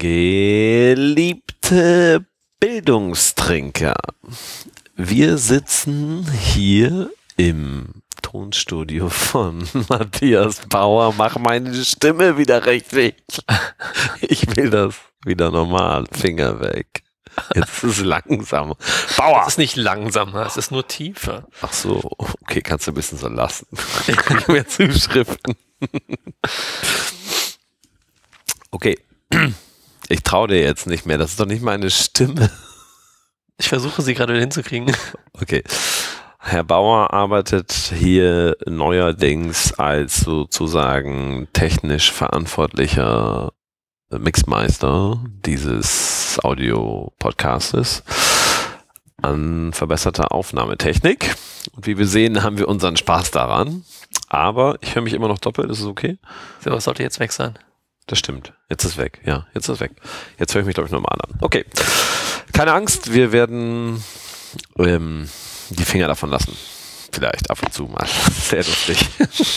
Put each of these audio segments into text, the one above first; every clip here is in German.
Geliebte Bildungstrinker, wir sitzen hier im Tonstudio von Matthias Bauer. Mach meine Stimme wieder richtig. Ich will das wieder normal. Finger weg. Jetzt ist es langsamer. Bauer! Es ist nicht langsamer, es ist nur tiefer. Ach so, okay, kannst du ein bisschen so lassen. Ich kriege mehr Zuschriften. Okay, ich traue dir jetzt nicht mehr. Das ist doch nicht meine Stimme. Ich versuche sie gerade wieder hinzukriegen. Okay. Herr Bauer arbeitet hier neuerdings als sozusagen technisch verantwortlicher Mixmeister dieses Audio-Podcastes an verbesserter Aufnahmetechnik. Und wie wir sehen, haben wir unseren Spaß daran. Aber ich höre mich immer noch doppelt, ist es okay? So, was sollte jetzt weg sein? Das stimmt. Jetzt ist weg. Ja, jetzt ist weg. Jetzt höre ich mich, glaube ich, normal an. Okay. Keine Angst, wir werden die Finger davon lassen. Vielleicht ab und zu mal. Sehr lustig.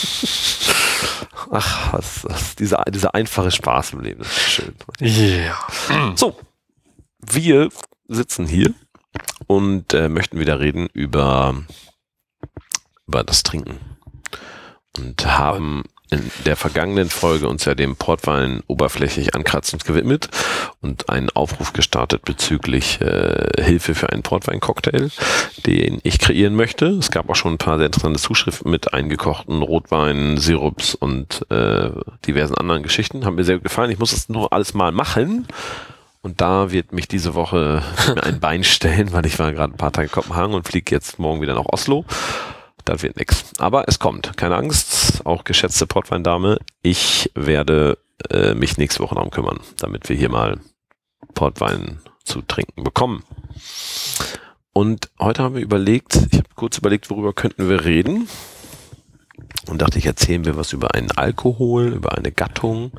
Ach, dieser einfache Spaß im Leben, das ist schön. Ja. So, wir sitzen hier und möchten wieder reden über das Trinken. Und haben in der vergangenen Folge uns ja dem Portwein oberflächlich ankratzend gewidmet und einen Aufruf gestartet bezüglich Hilfe für einen Portwein-Cocktail, den ich kreieren möchte. Es gab auch schon ein paar sehr interessante Zuschriften mit eingekochten Rotwein, Sirups und diversen anderen Geschichten. Haben mir sehr gut gefallen. Ich muss das nur alles mal machen. Und da wird mich diese Woche mir ein Bein stellen, weil ich war gerade ein paar Tage in Kopenhagen und fliege jetzt morgen wieder nach Oslo. Das wird nix. Aber es kommt. Keine Angst. Auch geschätzte Portweindame. Ich werde mich nächste Woche darum kümmern, damit wir hier mal Portwein zu trinken bekommen. Und heute haben wir ich habe kurz überlegt, worüber könnten wir reden. Und dachte, ich erzählen wir was über einen Alkohol, über eine Gattung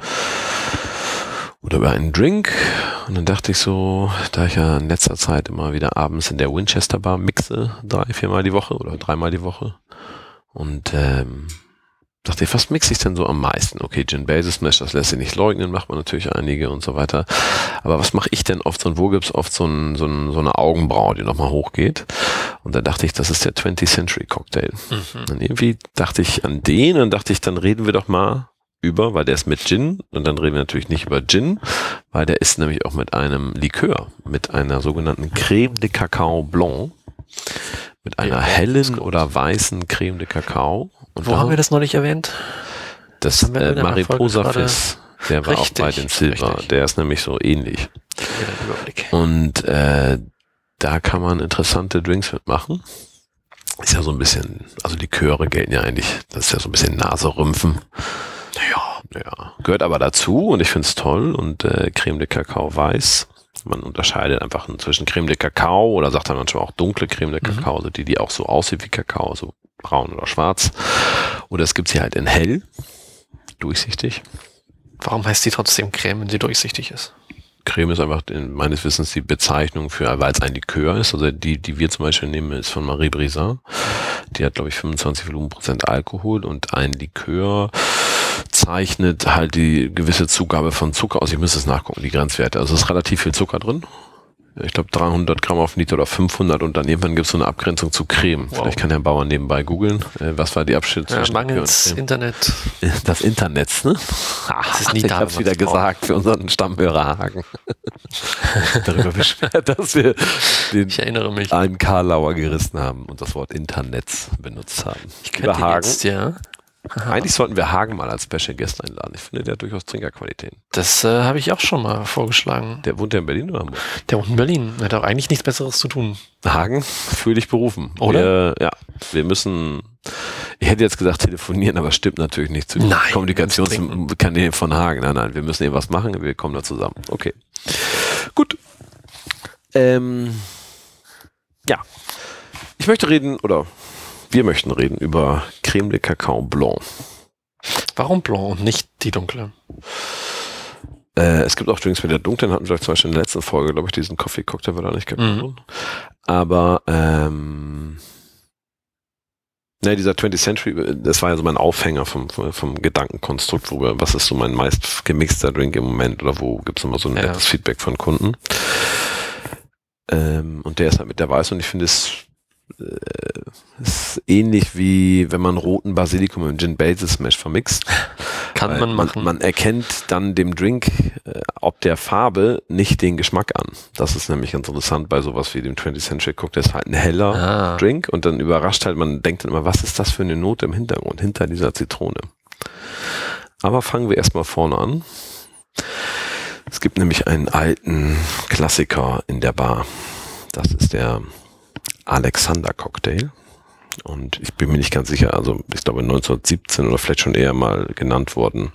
oder über einen Drink. Und dann dachte ich so, da ich ja in letzter Zeit immer wieder abends in der Winchester Bar mixe, 3-4 Mal die Woche oder 3 Mal die Woche. Und dachte ich, was mixe ich denn so am meisten? Okay, Gin Basil Smash, das lässt sich nicht leugnen, macht man natürlich einige und so weiter. Aber was mache ich denn oft so? Und wo gibt's oft so eine Augenbraue, die nochmal hochgeht? Und da dachte ich, das ist der 20th Century Cocktail. Und irgendwie dachte ich an den und dachte ich, dann reden wir doch mal weil der ist mit Gin und dann reden wir natürlich nicht über Gin, weil der ist nämlich auch mit einem Likör, mit einer sogenannten Crème de Cacao Blanc, mit einer hellen oder weißen Crème de Cacao. Und wo haben wir das noch nicht erwähnt? Das Mariposa Fizz, der war auch bei den Silber, der ist nämlich so ähnlich. Und da kann man interessante Drinks mitmachen. Ist ja so ein bisschen, also Liköre gelten ja eigentlich, das ist ja so ein bisschen Naserümpfen. Ja, gehört aber dazu und ich finde es toll und Crème de Cacao weiß. Man unterscheidet einfach zwischen Crème de Cacao oder sagt dann manchmal auch dunkle Crème de Cacao, also die auch so aussieht wie Kakao, so braun oder schwarz. Oder es gibt sie halt in hell, durchsichtig. Warum heißt die trotzdem Crème, wenn sie durchsichtig ist? Creme ist einfach meines Wissens die Bezeichnung für, weil es ein Likör ist. Also die wir zum Beispiel nehmen, ist von Marie Brizard. Die hat, glaube ich, 25 Volumenprozent Alkohol und ein Likör zeichnet halt die gewisse Zugabe von Zucker aus. Ich müsste es nachgucken, die Grenzwerte. Also es ist relativ viel Zucker drin. Ich glaube 300 Gramm auf Liter oder 500 und dann irgendwann gibt es so eine Abgrenzung zu Creme. Wow. Vielleicht kann Herr Bauer nebenbei googeln. Was war die Abschnitt zwischen mangels Internet. Das Internet, ne? Das ist nie ich habe es wieder gesagt für unseren Stammhörer Hagen. Darüber beschwert, dass wir einen Karlauer gerissen haben und das Wort Internet benutzt haben. Ich könnte jetzt, ja. Aha. Eigentlich sollten wir Hagen mal als Special Guest einladen. Ich finde, der hat durchaus Trinkerqualitäten. Das habe ich auch schon mal vorgeschlagen. Der wohnt ja in Berlin oder Hamburg? Der wohnt in Berlin. Der hat auch eigentlich nichts Besseres zu tun. Hagen, fühl dich berufen. Oder? Wir müssen, ich hätte jetzt gesagt telefonieren, aber stimmt natürlich nicht zu den Kommunikationskanälen von Hagen. Nein, wir müssen eben was machen, wir kommen da zusammen. Okay. Gut. Ich möchte reden, wir möchten reden über Crème de Cacao Blanc. Warum Blanc und nicht die dunkle? Es gibt auch Drinks mit der dunklen, hatten wir zum Beispiel in der letzten Folge, glaube ich, diesen Coffee Cocktail war da nicht gekommen. Aber Ne, dieser 20th Century, das war ja so mein Aufhänger vom Gedankenkonstrukt, was ist so mein meist gemixter Drink im Moment oder wo gibt's immer so ein nettes Feedback von Kunden. Und der ist halt mit der Weiß und ich finde es ist ähnlich wie wenn man roten Basilikum im Gin Basil Smash vermixt. Kann man machen. Man erkennt dann dem Drink, ob der Farbe, nicht den Geschmack an. Das ist nämlich ganz interessant bei sowas wie dem 20th Century Cocktail. Das ist halt ein heller Drink und dann überrascht halt, man denkt dann immer, was ist das für eine Note im Hintergrund, hinter dieser Zitrone. Aber fangen wir erstmal vorne an. Es gibt nämlich einen alten Klassiker in der Bar. Das ist der Alexander Cocktail. Und ich bin mir nicht ganz sicher, also ich glaube 1917 oder vielleicht schon eher mal genannt worden.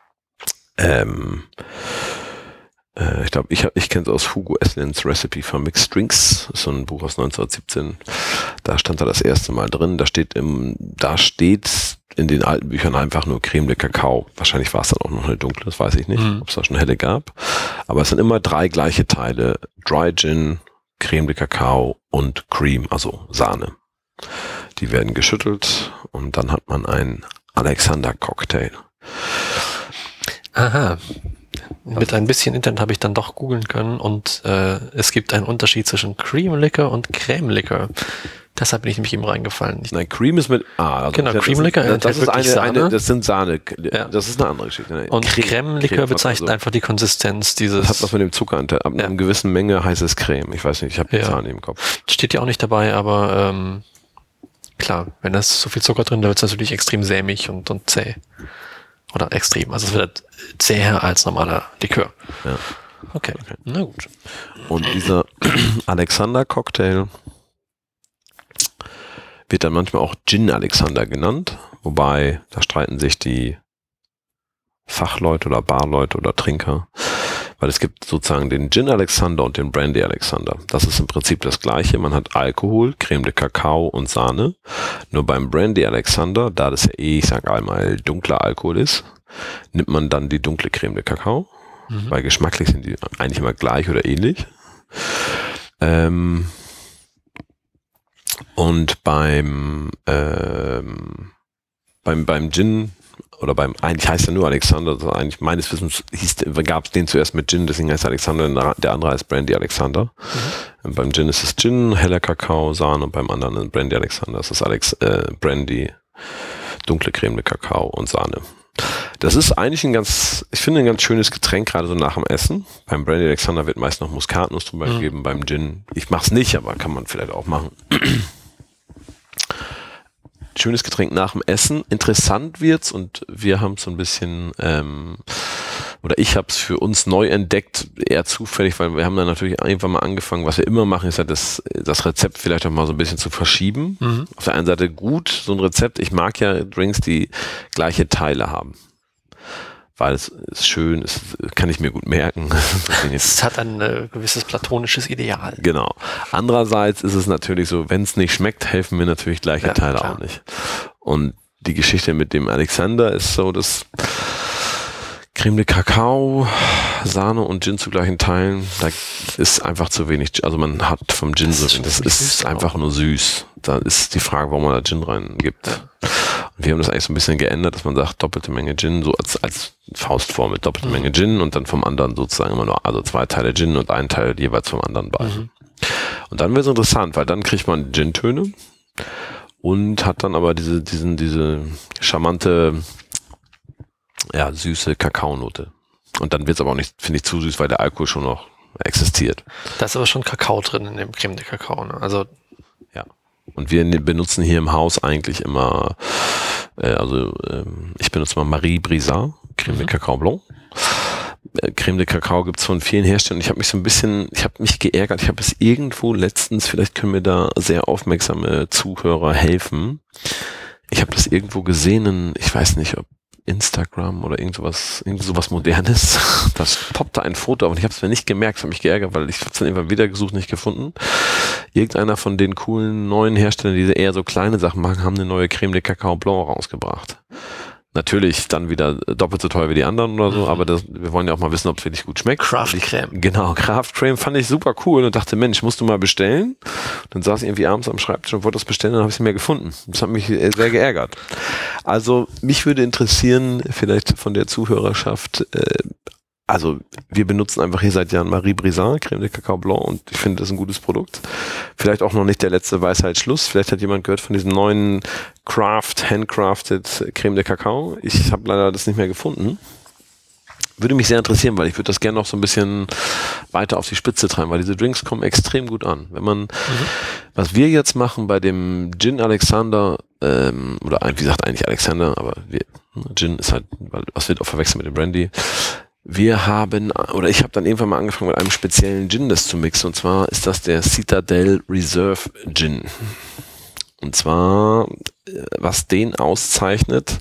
Ich glaube, ich kenne es aus Hugo Esslins Recipe for Mixed Drinks. Das ist so ein Buch aus 1917. Da stand da das erste Mal drin. Da steht in den alten Büchern einfach nur Creme de Cacao. Wahrscheinlich war es dann auch noch eine dunkle, das weiß ich nicht, ob es da schon helle gab. Aber es sind immer 3 gleiche Teile. Dry Gin, Creme de Cacao und Cream, also Sahne. Die werden geschüttelt und dann hat man einen Alexander Cocktail. Aha. Mit ein bisschen Internet habe ich dann doch googeln können und es gibt einen Unterschied zwischen Cream Liquor und Creme Liquor. Deshalb bin ich nämlich eben reingefallen. Nein, Cream ist mit A. Also genau, Cream Liquor das ist Sahne. Das sind Sahne. Ja. Das ist eine andere Geschichte. Ne? Und Creme Liquor bezeichnet einfach die Konsistenz dieses. Das hat was mit dem Zucker. Ab einer gewissen Menge heißt es Creme. Ich weiß nicht, ich habe die Zahlen im Kopf. Steht ja auch nicht dabei, aber klar, wenn da ist so viel Zucker drin, da wird es natürlich extrem sämig und zäh. Oder extrem. Also es wird zäher als normaler Likör. Ja. Okay, na gut. Und dieser Alexander Cocktail wird dann manchmal auch Gin Alexander genannt, wobei da streiten sich die Fachleute oder Barleute oder Trinker, weil es gibt sozusagen den Gin Alexander und den Brandy Alexander. Das ist im Prinzip das Gleiche. Man hat Alkohol, Creme de Cacao und Sahne. Nur beim Brandy Alexander, da das ja ich sage einmal, dunkler Alkohol ist, nimmt man dann die dunkle Creme de Cacao, weil geschmacklich sind die eigentlich immer gleich oder ähnlich. Und beim Gin oder eigentlich heißt er nur Alexander, also eigentlich meines Wissens gab es den zuerst mit Gin, deswegen heißt er Alexander, der andere heißt Brandy Alexander. Beim Gin ist es Gin, heller Kakao, Sahne und beim anderen ist Brandy Alexander, das ist Brandy, dunkle Creme mit Kakao und Sahne. Das ist eigentlich ein ganz schönes Getränk, gerade so nach dem Essen. Beim Brandy Alexander wird meist noch Muskatnuss drüber gegeben, beim Gin. Ich mach's nicht, aber kann man vielleicht auch machen. Schönes Getränk nach dem Essen. Interessant wird's und wir haben es so ein bisschen, oder ich habe es für uns neu entdeckt, eher zufällig, weil wir haben dann natürlich irgendwann mal angefangen, was wir immer machen, ist halt das Rezept vielleicht auch mal so ein bisschen zu verschieben. Auf der einen Seite gut, so ein Rezept. Ich mag ja Drinks, die gleiche Teile haben. Weil es ist schön, es kann ich mir gut merken. Es hat ein gewisses platonisches Ideal. Genau. Andererseits ist es natürlich so, wenn es nicht schmeckt, helfen mir natürlich gleiche Teile auch nicht. Und die Geschichte mit dem Alexander ist so, dass Creme de Cacao, Sahne und Gin zu gleichen Teilen, da ist einfach zu wenig, also man hat vom Gin so, das ist einfach nur süß. Da ist die Frage, warum man da Gin reingibt. Ja. Und wir haben das eigentlich so ein bisschen geändert, dass man sagt, doppelte Menge Gin, so als Faustform mit doppelte Menge Gin und dann vom anderen sozusagen immer nur, also 2 Teile Gin und 1 Teil jeweils vom anderen bei. Und dann wird es interessant, weil dann kriegt man Gin-Töne und hat dann aber diese charmante, ja, süße Kakaonote. Und dann wird es aber auch nicht, finde ich, zu süß, weil der Alkohol schon noch existiert. Da ist aber schon Kakao drin in dem Creme de Cacao, ne? Also ja. Und wir benutzen hier im Haus eigentlich immer, ich benutze mal Marie Brizard, Creme de Cacao Blanc. Creme de Cacao gibt's von vielen Herstellern. Ich habe mich geärgert. Ich habe es irgendwo letztens, vielleicht können mir da sehr aufmerksame Zuhörer helfen. Ich habe das irgendwo gesehen, ich weiß nicht, ob Instagram oder irgend sowas Modernes. Das poppte ein Foto auf und ich habe es mir nicht gemerkt, habe mich geärgert, weil ich habe es dann irgendwann wieder gesucht, nicht gefunden. Irgendeiner von den coolen neuen Herstellern, die eher so kleine Sachen machen, haben eine neue Creme de Cacao Blanc rausgebracht. natürlich dann wieder doppelt so teuer wie die anderen oder so, aber wir wollen ja auch mal wissen, ob es wirklich gut schmeckt. Kraftcreme. Genau, Kraftcreme fand ich super cool und dachte, Mensch, musst du mal bestellen. Dann saß ich irgendwie abends am Schreibtisch und wollte das bestellen, dann habe ich sie mehr gefunden. Das hat mich sehr geärgert. Also mich würde interessieren, vielleicht von der Zuhörerschaft, also wir benutzen einfach hier seit Jahren Marie Brizard, Creme de Cacao Blanc, und ich finde, das ist ein gutes Produkt. Vielleicht auch noch nicht der letzte Weisheitsschluss. Vielleicht hat jemand gehört von diesem neuen Handcrafted Creme de Cacao. Ich habe leider das nicht mehr gefunden. Würde mich sehr interessieren, weil ich würde das gerne noch so ein bisschen weiter auf die Spitze treiben, weil diese Drinks kommen extrem gut an. Wenn man, was wir jetzt machen bei dem Gin Alexander, oder wie gesagt eigentlich Alexander, aber Gin ist halt, was wird auch verwechselt mit dem Brandy. Wir haben, oder ich habe dann irgendwann mal angefangen mit einem speziellen Gin das zu mixen, und zwar ist das der Citadel Reserve Gin. Und zwar, was den auszeichnet,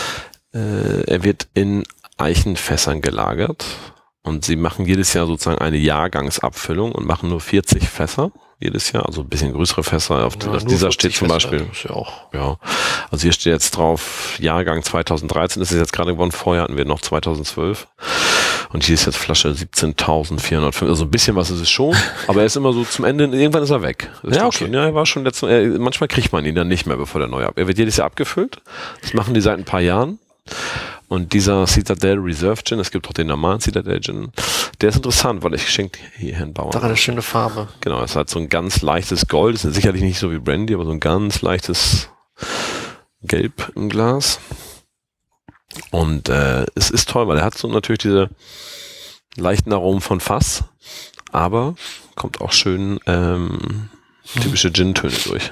er wird in Eichenfässern gelagert und sie machen jedes Jahr sozusagen eine Jahrgangsabfüllung und machen nur 40 Fässer jedes Jahr, also ein bisschen größere Fässer. Auf dieser steht zum Beispiel, ja, also hier steht jetzt drauf Jahrgang 2013, das ist jetzt gerade geworden, vorher hatten wir noch 2012 und hier ist jetzt Flasche 17.405, also ein bisschen was ist es schon, aber er ist immer so zum Ende, irgendwann ist er weg. Ja, okay. Ja, er war schon manchmal kriegt man ihn dann nicht mehr, bevor der neue er wird jedes Jahr abgefüllt, das machen die seit ein paar Jahren. Und dieser Citadel Reserve Gin, es gibt auch den normalen Citadel Gin, der ist interessant, weil ich geschenkt hier in Bauern. Da hat eine schöne Farbe. Genau, es hat so ein ganz leichtes Gold, es ist sicherlich nicht so wie Brandy, aber so ein ganz leichtes Gelb im Glas. Und es ist toll, weil er hat so natürlich diese leichten Aromen von Fass, aber kommt auch schön typische Gin-Töne durch.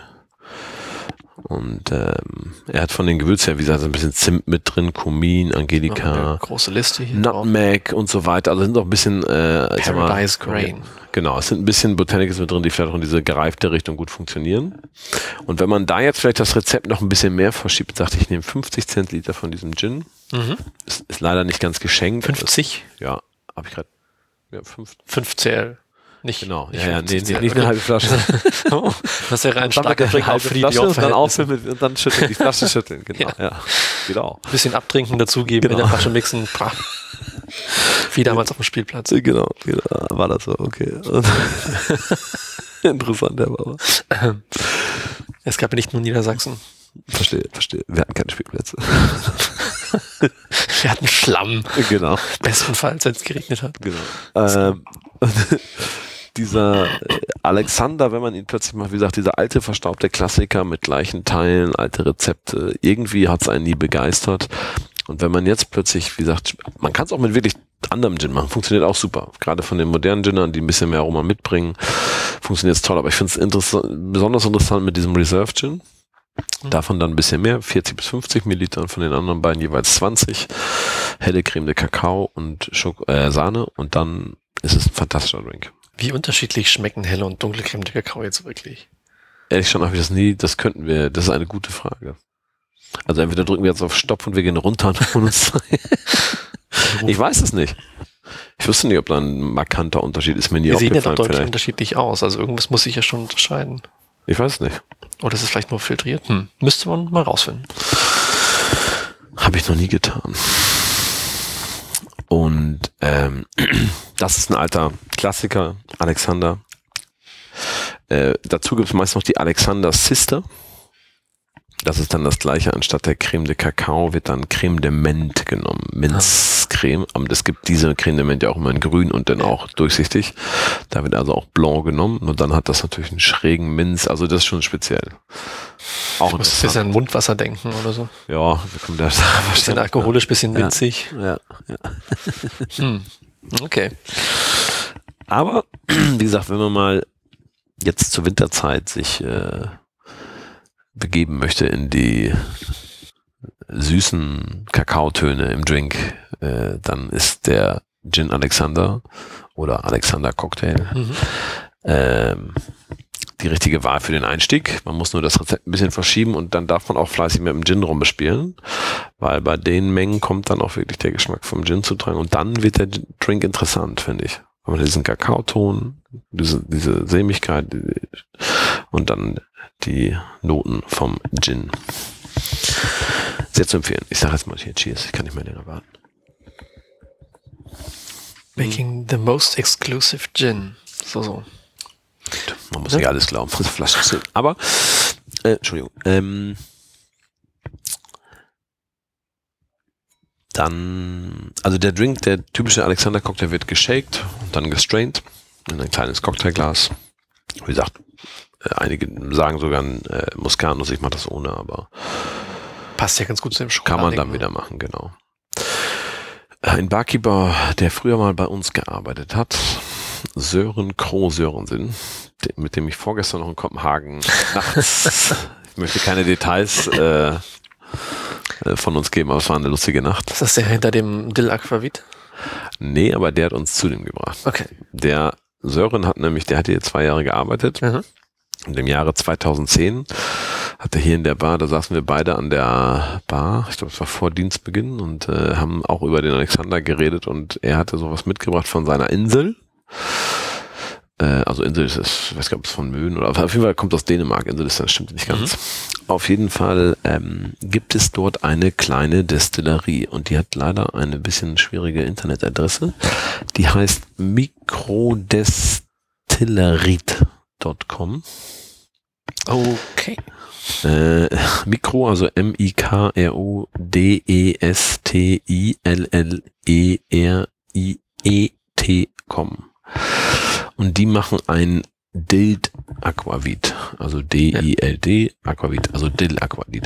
Und er hat von den Gewürzen her, wie gesagt, ein bisschen Zimt mit drin, Kumin, Angelika, große Liste hier Nutmeg drauf. Und so weiter. Also sind auch ein bisschen Paradise Grain. Genau, es sind ein bisschen Botanicals mit drin, die vielleicht auch in diese gereifte Richtung gut funktionieren. Und wenn man da jetzt vielleicht das Rezept noch ein bisschen mehr verschiebt, sagte ich, nehme 50 Zentiliter von diesem Gin. Ist leider nicht ganz geschenkt. 50? Ja, habe ich gerade. Ja, 5 CL. Nicht, genau, nicht, nicht eine halbe Flasche. Das wäre ein starker Trick auch für die und dann auffüllen und dann schütteln, die Flasche schütteln, genau, ja. Genau. Ein bisschen abtrinken dazugeben, in der Flasche mixen, wie damals auf dem Spielplatz. Genau, war das so, okay. Interessant, aber. Es gab ja nicht nur Niedersachsen. Verstehe. Wir hatten keine Spielplätze. Wir hatten Schlamm. Genau. Bestenfalls, wenn es geregnet hat. Genau. Dieser Alexander, wenn man ihn plötzlich macht, wie gesagt, dieser alte verstaubte Klassiker mit gleichen Teilen, alte Rezepte, irgendwie hat es einen nie begeistert. Und wenn man jetzt plötzlich, wie gesagt, man kann es auch mit wirklich anderem Gin machen, funktioniert auch super. Gerade von den modernen Ginnern, die ein bisschen mehr Aroma mitbringen, funktioniert es toll. Aber ich finde es besonders interessant mit diesem Reserve Gin. Davon dann ein bisschen mehr, 40 bis 50 Milliliter, und von den anderen beiden jeweils 20. Helle Creme de Cacao und Sahne, und dann ist es ein fantastischer Drink. Wie unterschiedlich schmecken helle und dunkle Creme de Cacao jetzt wirklich? Ehrlich schon habe ich das nie, das könnten wir, das ist eine gute Frage. Also entweder drücken wir jetzt auf Stopp und wir gehen runter und holen uns Ich weiß es nicht. Ich wüsste nicht, ob da ein markanter Unterschied ist. Mir nie aufgefallen. Die sehen ja doch deutlich unterschiedlich aus, also irgendwas muss sich ja schon unterscheiden. Ich weiß es nicht. Oder ist es vielleicht nur filtriert? Müsste man mal rausfinden. Habe ich noch nie getan. Und das ist ein alter Klassiker, Alexander. Dazu gibt es meist noch die Alexander Sister. Das ist dann das gleiche, anstatt der Creme de Cacao wird dann Creme de Menthe genommen. Minzcreme. Aber es gibt diese Creme de Menthe ja auch immer in grün und dann auch durchsichtig. Da wird also auch blanc genommen und dann hat das natürlich einen schrägen Minz. Also das ist schon speziell. Auch ich muss ein bisschen an Mundwasser denken oder so. Ja, wir kommen da. Ein bisschen alkoholisch, bisschen minzig. Ja. Okay. Aber, wie gesagt, wenn man mal jetzt zur Winterzeit sich begeben möchte in die süßen Kakaotöne im Drink, dann ist der Gin Alexander oder Alexander Cocktail die richtige Wahl für den Einstieg. Man muss nur das Rezept ein bisschen verschieben und dann darf man auch fleißig mit dem Gin rumbespielen, weil bei den Mengen kommt dann auch wirklich der Geschmack vom Gin zu tragen und dann wird der Drink interessant, finde ich. Wenn man diesen Kakaoton, diese Sämigkeit und dann die Noten vom Gin. Sehr Sehr zu empfehlen. Ich sage jetzt mal hier Cheers, ich kann nicht mehr länger warten. Making the most exclusive Gin. So. Man muss nicht alles glauben, was Flaschen sind. Aber, Entschuldigung, dann, also der Drink, der typische Alexander-Cocktail wird geshaked und dann gestrained in ein kleines Cocktailglas. Wie gesagt, einige sagen sogar Muscatnuss, ich mache das ohne, aber passt ja ganz gut zu dem Kann man dann wieder machen, genau. Ein Barkeeper, der früher mal bei uns gearbeitet hat, Sören Kroh-Sörensen, mit dem ich vorgestern noch in Kopenhagen nachts, ich möchte keine Details von uns geben, aber es war eine lustige Nacht. Ist das der hinter dem Dill Aquavit? Nee, aber der hat uns zu dem gebracht. Okay. Der Sören der hat hier 2 Jahre gearbeitet. Mhm. Und im Jahre 2010 hat er hier in der Bar, da saßen wir beide an der Bar, ich glaube es war vor Dienstbeginn und haben auch über den Alexander geredet und er hatte sowas mitgebracht von seiner Insel. Also Insel ist es, ich weiß gar nicht, ob es von Möhn oder auf jeden Fall kommt aus Dänemark. Insel ist das stimmt nicht ganz. Auf jeden Fall gibt es dort eine kleine Destillerie und die hat leider eine bisschen schwierige Internetadresse. Die heißt Mikrodestillerit.com. Okay. Mikro, also Mikrodestillerit.com. Und die machen ein Dild Aquavit, also D-I-L-D Aquavit, also Dill Aquavit.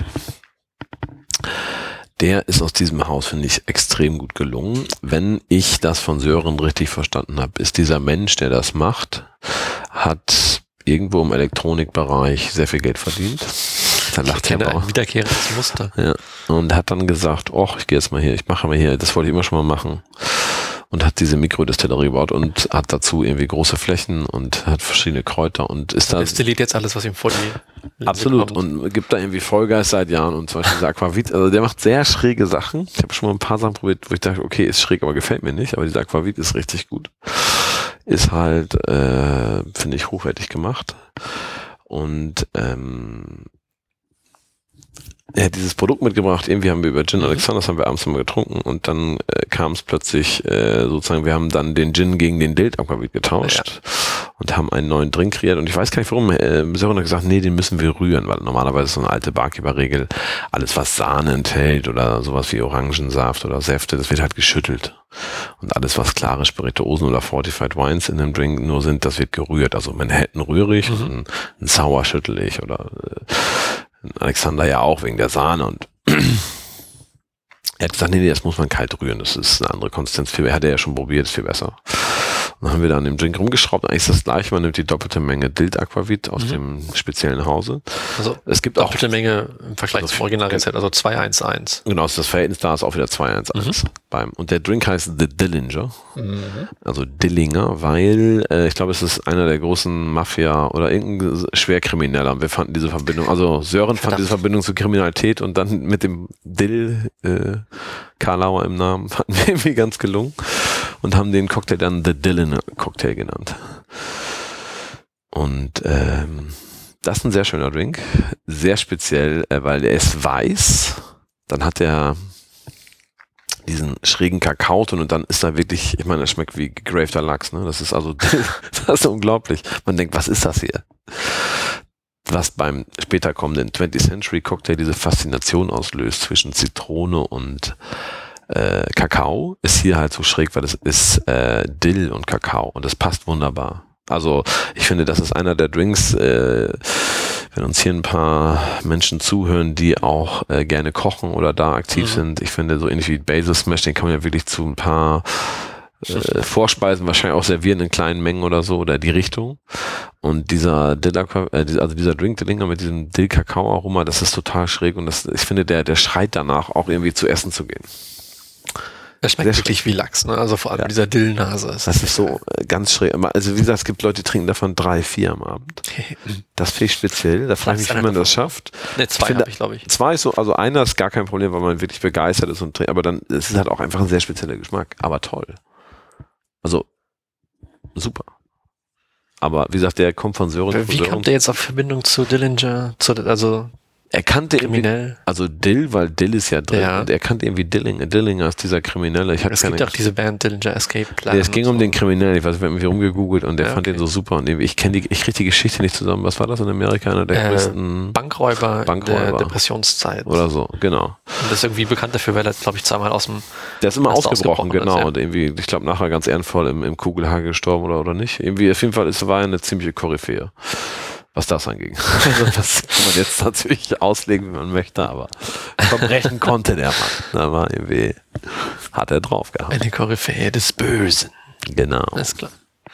Der ist aus diesem Haus, finde ich, extrem gut gelungen. Wenn ich das von Sören richtig verstanden habe, ist dieser Mensch, der das macht, hat irgendwo im Elektronikbereich sehr viel Geld verdient. Da lacht er auch. Ein wiederkehrendes Muster. Ja. Und hat dann gesagt, ich gehe jetzt mal hier, ich mache mal hier, das wollte ich immer schon mal machen. Und hat diese Mikrodestillerie gebaut und hat dazu irgendwie große Flächen und hat verschiedene Kräuter und ist da. Destilliert jetzt alles, was ihm vor die Absolut. kommt. Und gibt da irgendwie Vollgeist seit Jahren und zum Beispiel dieser Aquavit, also der macht sehr schräge Sachen. Ich habe schon mal ein paar Sachen probiert, wo ich dachte, okay, ist schräg, aber gefällt mir nicht. Aber dieser Aquavit ist richtig gut. Ist halt, finde ich, hochwertig gemacht. Und er hat dieses Produkt mitgebracht, irgendwie haben wir über Gin Alexander, das haben wir abends immer getrunken und dann kam es plötzlich sozusagen, wir haben dann den Gin gegen den Dild Aquavit getauscht und haben einen neuen Drink kreiert und ich weiß gar nicht warum, Sören hat gesagt, nee, den müssen wir rühren, weil normalerweise ist so eine alte Barkeeper-Regel, alles was Sahne enthält oder sowas wie Orangensaft oder Säfte, das wird halt geschüttelt und alles was klare Spirituosen oder Fortified Wines in einem Drink nur sind, das wird gerührt, also Manhattan rühre ich, ein Sour schüttel ich oder Alexander ja auch wegen der Sahne und er hat gesagt, nee, das muss man kalt rühren, das ist eine andere Konsistenz, hat er ja schon probiert, ist viel besser. Und dann haben wir da an dem Drink rumgeschraubt, eigentlich ist das gleiche, man nimmt die doppelte Menge Dild Aquavit aus dem speziellen Hause. Also es gibt auch doppelte Menge im Vergleich zum Originalrezept, also 2-1-1. Genau, ist das Verhältnis da ist auch wieder 2-1-1 und der Drink heißt The Dillinger, also Dillinger, weil ich glaube, es ist einer der großen Mafia oder irgendein Schwerkrimineller und wir fanden diese Verbindung, also Sören fand diese Verbindung zur Kriminalität und dann mit dem Dill Karlauer im Namen fanden wir irgendwie ganz gelungen und haben den Cocktail dann The Dillinger Cocktail genannt. Und das ist ein sehr schöner Drink, sehr speziell, weil er ist weiß, dann hat er diesen schrägen Kakaoton und dann ist da wirklich, ich meine, das schmeckt wie gegravter Lachs, ne? Das ist also, das ist unglaublich. Man denkt, was ist das hier? Was beim später kommenden 20th Century Cocktail diese Faszination auslöst zwischen Zitrone und Kakao, ist hier halt so schräg, weil es ist Dill und Kakao und das passt wunderbar. Also ich finde, das ist einer der Drinks, wenn uns hier ein paar Menschen zuhören, die auch gerne kochen oder da aktiv sind. Ich finde, so ähnlich wie Basil Smash, den kann man ja wirklich zu ein paar Vorspeisen wahrscheinlich auch servieren in kleinen Mengen oder so oder die Richtung. Und dieser dieser Drink Dillinger mit diesem Dill-Kakao-Aroma, das ist total schräg und ich finde, der schreit danach auch irgendwie zu essen zu gehen. Das schmeckt wirklich wie Lachs, ne? Also vor allem dieser Dillnase. Das ist so ganz schräg. Also wie gesagt, es gibt Leute, die trinken davon 3, 4 am Abend. Das finde ich speziell. Da frage ich mich, wie man das schafft. Ne, 2 habe ich, glaube ich. 2 ist so, also einer ist gar kein Problem, weil man wirklich begeistert ist und trinkt, aber dann es ist halt auch einfach ein sehr spezieller Geschmack. Aber toll. Also super. Aber wie gesagt, der kommt von Sören. Wie kommt der jetzt auf Verbindung zu Dillinger? Er kannte kriminell. Also Dill, weil Dill ist ja drin. Ja. Und er kannte irgendwie Dillinger ist dieser Kriminelle. Es gibt auch diese Band Dillinger Escape Plan. Nee, es ging um den Kriminellen. Ich weiß, wir haben irgendwie rumgegoogelt und der fand den so super. Und ich kriege die Geschichte nicht zusammen. Was war das in Amerika? Einer der größten Bankräuber der Depressionszeit. Oder so, genau. Und das ist irgendwie bekannt dafür, weil er, glaube ich, zweimal aus dem... Der ist immer ausgebrochen, genau. Und irgendwie, ich glaube, nachher ganz ehrenvoll im Kugelhagel gestorben oder nicht. Irgendwie, auf jeden Fall, war eine ziemliche Koryphäe, was das anging. Das kann man jetzt natürlich auslegen, wie man möchte, aber verbrechen konnte der Mann. Da war irgendwie, hat er drauf gehabt. Eine Koryphäe des Bösen. Genau. Alles klar.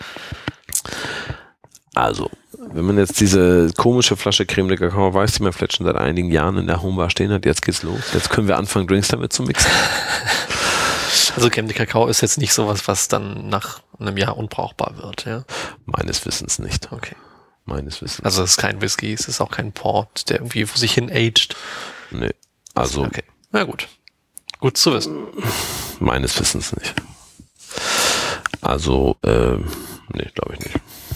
Also, wenn man jetzt diese komische Flasche Creme de Cacao weiß, die man vielleicht schon seit einigen Jahren in der Homebar stehen hat, jetzt geht's los. Jetzt können wir anfangen, Drinks damit zu mixen. Also Creme de Cacao ist jetzt nicht sowas, was dann nach einem Jahr unbrauchbar wird, ja? Meines Wissens nicht. Okay. Meines Wissens. Also es ist kein Whisky, es ist auch kein Port, der irgendwie vor sich hin aged. Nee. Also. Okay. Na gut. Gut zu wissen. Meines Wissens nicht. Also, nee, glaube ich nicht.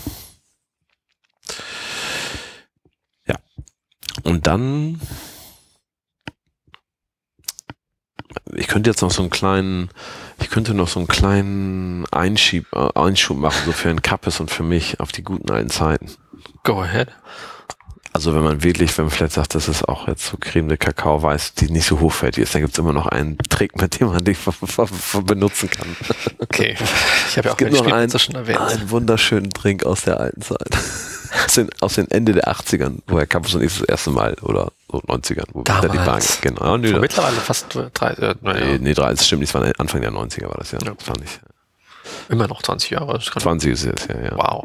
Ja. Und dann ich könnte noch so einen kleinen Einschub machen, so für einen Kappes und für mich auf die guten alten Zeiten. Go ahead. Also wenn man vielleicht sagt, das ist auch jetzt so Creme de Cacao weiß, die nicht so hochwertig ist, dann gibt es immer noch einen Trick, mit dem man die benutzen kann. Okay, ich habe ja auch es gibt noch schon erwähnt. einen wunderschönen Drink aus der alten Zeit. Aus den Ende der 80ern, wo Herr Campus und ich das erste Mal, oder so 90ern, wo wir da die Bank, genau. Mittlerweile fast 30, Nee, 30, stimmt, das war Anfang der 90er war das ja. Das fand ich. Immer noch 20 Jahre. 20 ist es, ja. Wow.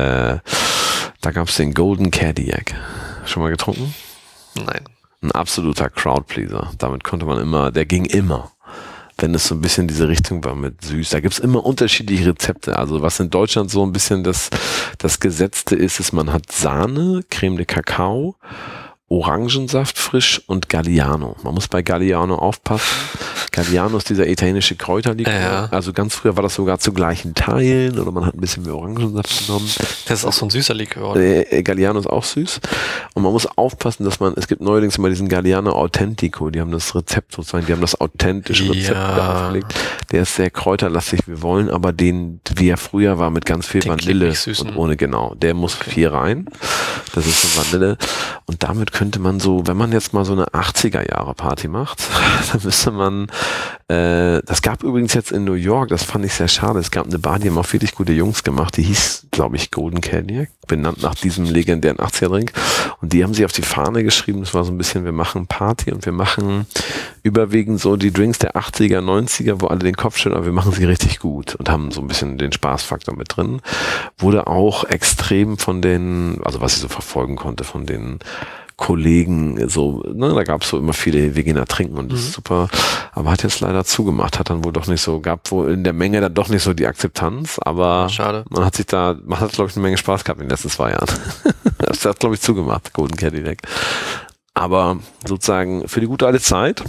Da gab es den Golden Cadillac. Schon mal getrunken? Nein. Ein absoluter Crowdpleaser. Damit konnte man immer, der ging immer. Wenn es so ein bisschen diese Richtung war mit süß. Da gibt's immer unterschiedliche Rezepte. Also was in Deutschland so ein bisschen das Gesetzte ist, man hat Sahne, Creme de Cacao, Orangensaft frisch und Galliano. Man muss bei Galliano aufpassen. Galliano ist dieser italienische Kräuterlikör. Ja. Also ganz früher war das sogar zu gleichen Teilen oder man hat ein bisschen mehr Orangensaft genommen. Das ist auch so ein süßer Likör, oder? Galliano ist auch süß. Und man muss aufpassen, es gibt neuerdings immer diesen Galliano Authentico. Die haben das Rezept sozusagen, die haben das authentische Rezept aufgelegt. Der ist sehr kräuterlastig. Wir wollen aber den, wie er früher war, mit ganz viel Vanille und ohne, genau. Der muss viel rein. Das ist so Vanille. Und damit könnte man so, wenn man jetzt mal so eine 80er-Jahre-Party macht, dann müsste man, das gab übrigens jetzt in New York, das fand ich sehr schade, es gab eine Bar, die haben auch wirklich gute Jungs gemacht, die hieß, glaube ich, Golden Cadillac, benannt nach diesem legendären 80er-Drink. Und die haben sich auf die Fahne geschrieben, das war so ein bisschen, wir machen Party und wir machen überwiegend so die Drinks der 80er, 90er, wo alle den Kopf schütteln, aber wir machen sie richtig gut und haben so ein bisschen den Spaßfaktor mit drin. Wurde auch extrem von den, also was ich so verfolgen konnte, von den Kollegen, so, ne, da gab es so immer viele Veganer trinken und das ist super, aber hat jetzt leider zugemacht, hat dann wohl doch nicht so, gab wohl in der Menge dann doch nicht so die Akzeptanz, aber schade. Man hat glaube ich eine Menge Spaß gehabt in den letzten 2 Jahren. Das hat, glaube ich, zugemacht, Golden Cadillac. Aber sozusagen für die gute alte Zeit,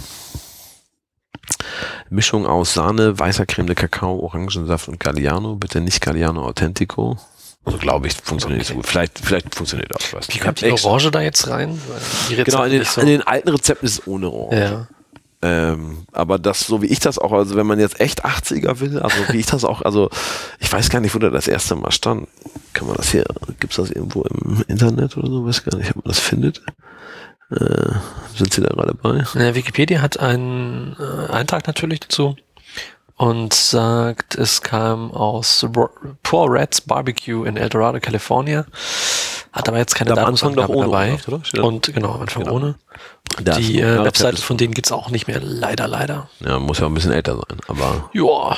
Mischung aus Sahne, weißer Creme de Cacao, Orangensaft und Galliano, bitte nicht Galliano Authentico. Also glaube ich, funktioniert nicht so gut. Vielleicht funktioniert auch. Wie kommt die Orange da jetzt rein? Genau, in den alten Rezepten ist es ohne Orange. Ja. Aber das, so wie ich das auch, also wenn man jetzt echt 80er will, also wie ich das auch, also ich weiß gar nicht, wo der das erste Mal stand. Kann man das hier, gibt's das irgendwo im Internet oder so? Weiß gar nicht, ob man das findet. Sind Sie da gerade bei? Wikipedia hat einen Eintrag natürlich dazu und sagt, es kam aus Poor Rats Barbecue in El Dorado, California. Hat aber jetzt keine Datumsangabe dabei. Und genau, am Anfang ohne. Die Webseite von denen gibt's auch nicht mehr, leider. Ja, muss ja auch ein bisschen älter sein, aber... Ja.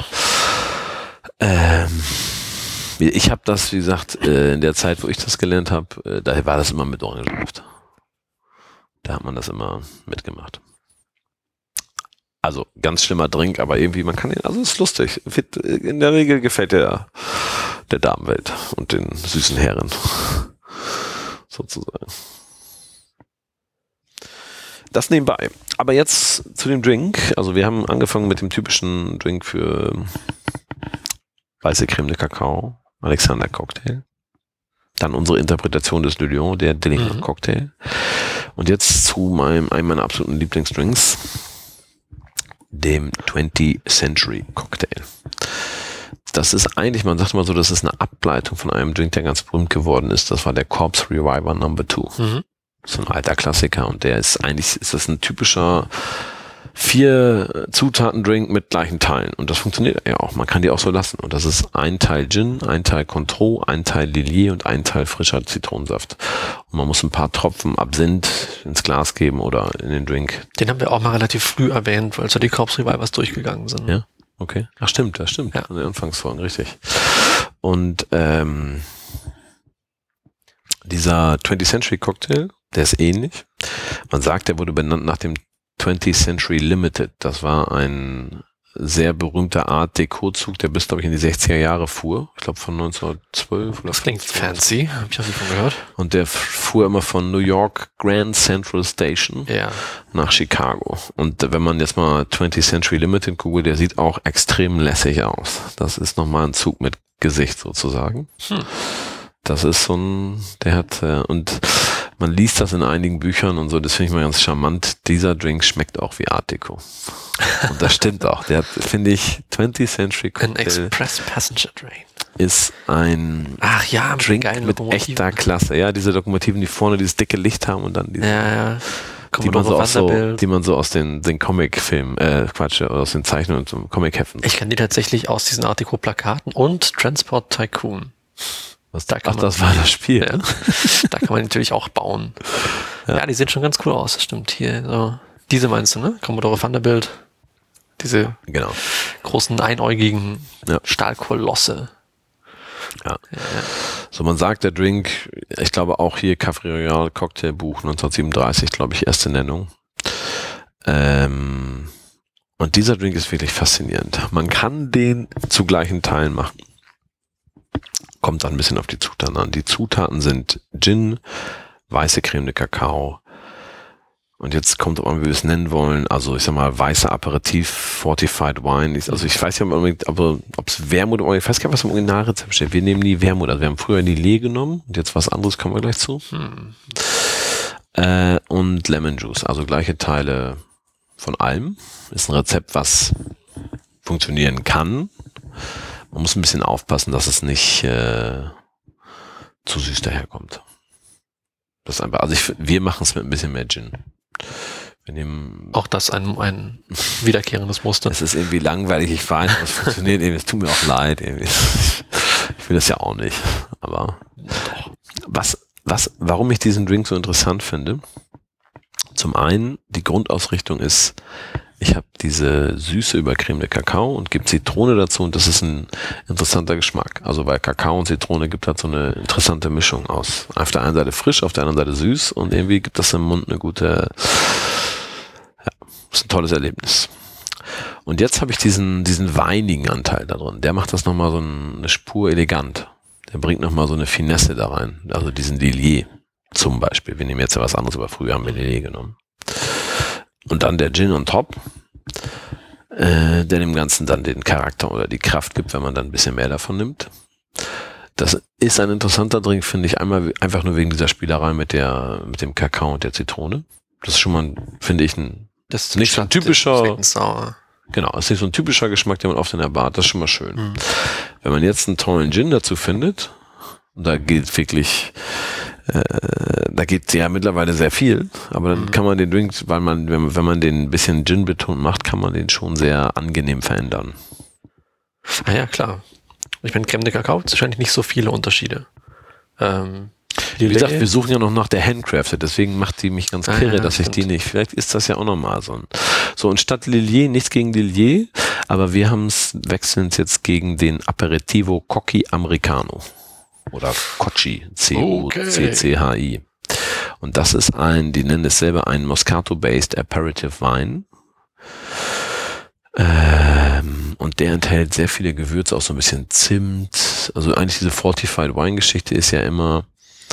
Ich habe das, wie gesagt, in der Zeit, wo ich das gelernt habe, da war das immer mit Orangensaft. Da hat man das immer mitgemacht. Also, ganz schlimmer Drink, aber irgendwie, man kann ihn, also ist lustig. In der Regel gefällt der Damenwelt und den süßen Herren. Sozusagen. Das nebenbei. Aber jetzt zu dem Drink. Also, wir haben angefangen mit dem typischen Drink für weiße Creme de Cacao, Alexander Cocktail. Dann unsere Interpretation des Le Lion, der Dillinger Cocktail. Und jetzt zu einem meiner absoluten Lieblingsdrinks, dem 20th Century Cocktail. Das ist eigentlich, man sagt mal so, das ist eine Ableitung von einem Drink, der ganz berühmt geworden ist. Das war der Corpse Reviver No. 2. Mhm. So ein alter Klassiker. Und der ist eigentlich, ist das ein typischer 4-Zutaten-Drink mit gleichen Teilen. Und das funktioniert ja auch. Man kann die auch so lassen. Und das ist ein Teil Gin, ein Teil Cointreau, ein Teil Lillet und ein Teil frischer Zitronensaft. Und man muss ein paar Tropfen Absinth ins Glas geben oder in den Drink. Den haben wir auch mal relativ früh erwähnt, weil so die Corpse Revivers durchgegangen sind. Ja, okay. Ach stimmt, das stimmt. Ja. An den Anfangsfolgen, richtig. Und dieser 20th Century Cocktail, der ist ähnlich. Man sagt, der wurde benannt nach dem 20th Century Limited. Das war ein sehr berühmter Art Deco-Zug, der bis, glaube ich, in die 60er Jahre fuhr. Ich glaube von 1912 oder Das klingt 15. fancy, habe ich auch nicht von gehört. Und der fuhr immer von New York Grand Central Station nach Chicago. Und wenn man jetzt mal 20th Century Limited googelt, der sieht auch extrem lässig aus. Das ist nochmal ein Zug mit Gesicht sozusagen. Das ist so ein, der hat, und man liest das in einigen Büchern und so, das finde ich mal ganz charmant. Dieser Drink schmeckt auch wie Art Deco. Und das stimmt auch. Der hat, finde ich, 20th Century Ein Cocktail Express Passenger Train. ist ein Ach ja, Drink geilen mit Lokomotiven. echter Klasse. Ja, diese Lokomotiven, die vorne dieses dicke Licht haben und dann diese, Ja. die man so aus Vanderbilt. die man so aus den Comic-Filmen, aus den Zeichnungen und so Comic-Heften. Ich kenne die tatsächlich aus diesen Art Deco Plakaten und Transport Tycoon. Das war das Spiel. Ja. Da kann man natürlich auch bauen. Ja, die sehen schon ganz cool aus, das stimmt. Hier, so. Diese meinst du, ne? Commodore Vanderbilt. Diese Genau. großen einäugigen Stahlkolosse. Ja. So, man sagt, der Drink, ich glaube auch hier Café Royal Cocktailbuch 1937, glaube ich, erste Nennung. Und dieser Drink ist wirklich faszinierend. Man kann den zu gleichen Teilen machen. Kommt dann ein bisschen auf die Zutaten an. Die Zutaten sind Gin, weiße Creme de Kakao. Und jetzt kommt, ob wir es nennen wollen, also ich sag mal, weißer Aperitif, Fortified Wine. Also ich weiß ja unbedingt, ob es Wermut, ich weiß gar nicht, was im Originalrezept steht. Wir nehmen nie Wermut. Also wir haben früher Lillet genommen und jetzt was anderes, kommen wir gleich zu. Und Lemon Juice, also gleiche Teile von allem. Ist ein Rezept, was funktionieren kann. Man muss ein bisschen aufpassen, dass es nicht zu süß daherkommt. Das ist einfach, also wir machen es mit ein bisschen mehr Gin. Wir nehmen auch das ein wiederkehrendes Muster. Es ist irgendwie langweilig, ich weiß, es funktioniert irgendwie, es tut mir auch leid. Irgendwie. Ich will das ja auch nicht. Aber warum ich diesen Drink so interessant finde, zum einen, die Grundausrichtung ist, ich habe diese Süße über Creme de Kakao und gebe Zitrone dazu und das ist ein interessanter Geschmack. Also bei Kakao und Zitrone gibt halt so eine interessante Mischung aus. Auf der einen Seite frisch, auf der anderen Seite süß und irgendwie gibt das im Mund eine gute, ist ein tolles Erlebnis. Und jetzt habe ich diesen weinigen Anteil da drin. Der macht das nochmal so eine Spur elegant. Der bringt nochmal so eine Finesse da rein. Also diesen Lillet zum Beispiel. Wir nehmen jetzt ja was anderes, aber früher haben wir Lillet genommen. Und dann der Gin on top, der dem Ganzen dann den Charakter oder die Kraft gibt, wenn man dann ein bisschen mehr davon nimmt. Das ist ein interessanter Drink, finde ich, einmal einfach nur wegen dieser Spielerei mit dem Kakao und der Zitrone. Das ist schon mal, finde ich, das ist nicht so ein typischer, sauer. genau, ist nicht so ein typischer Geschmack, den man oft in der Bar hat. Das ist schon mal schön. Wenn man jetzt einen tollen Gin dazu findet, und da geht wirklich, da geht ja mittlerweile sehr viel, aber dann kann man den Drink, weil wenn man den ein bisschen Gin betont macht, kann man den schon sehr angenehm verändern. Ah ja, klar. Ich meine, Creme de Kakao hat wahrscheinlich nicht so viele Unterschiede. Wie gesagt, wir suchen ja noch nach der Handcrafted, deswegen macht die mich ganz kirre, dass ich die nicht, vielleicht ist das ja auch nochmal so. Und statt Lillet, nichts gegen Lillet, aber wir wechseln es jetzt gegen den Aperitivo Cocchi Americano. Oder Cocchi, C-O-C-C-H-I. Und das ist die nennen es selber ein Moscato-based Aperitif Wine. Und der enthält sehr viele Gewürze, auch so ein bisschen Zimt. Also eigentlich diese Fortified Wine Geschichte ist ja immer,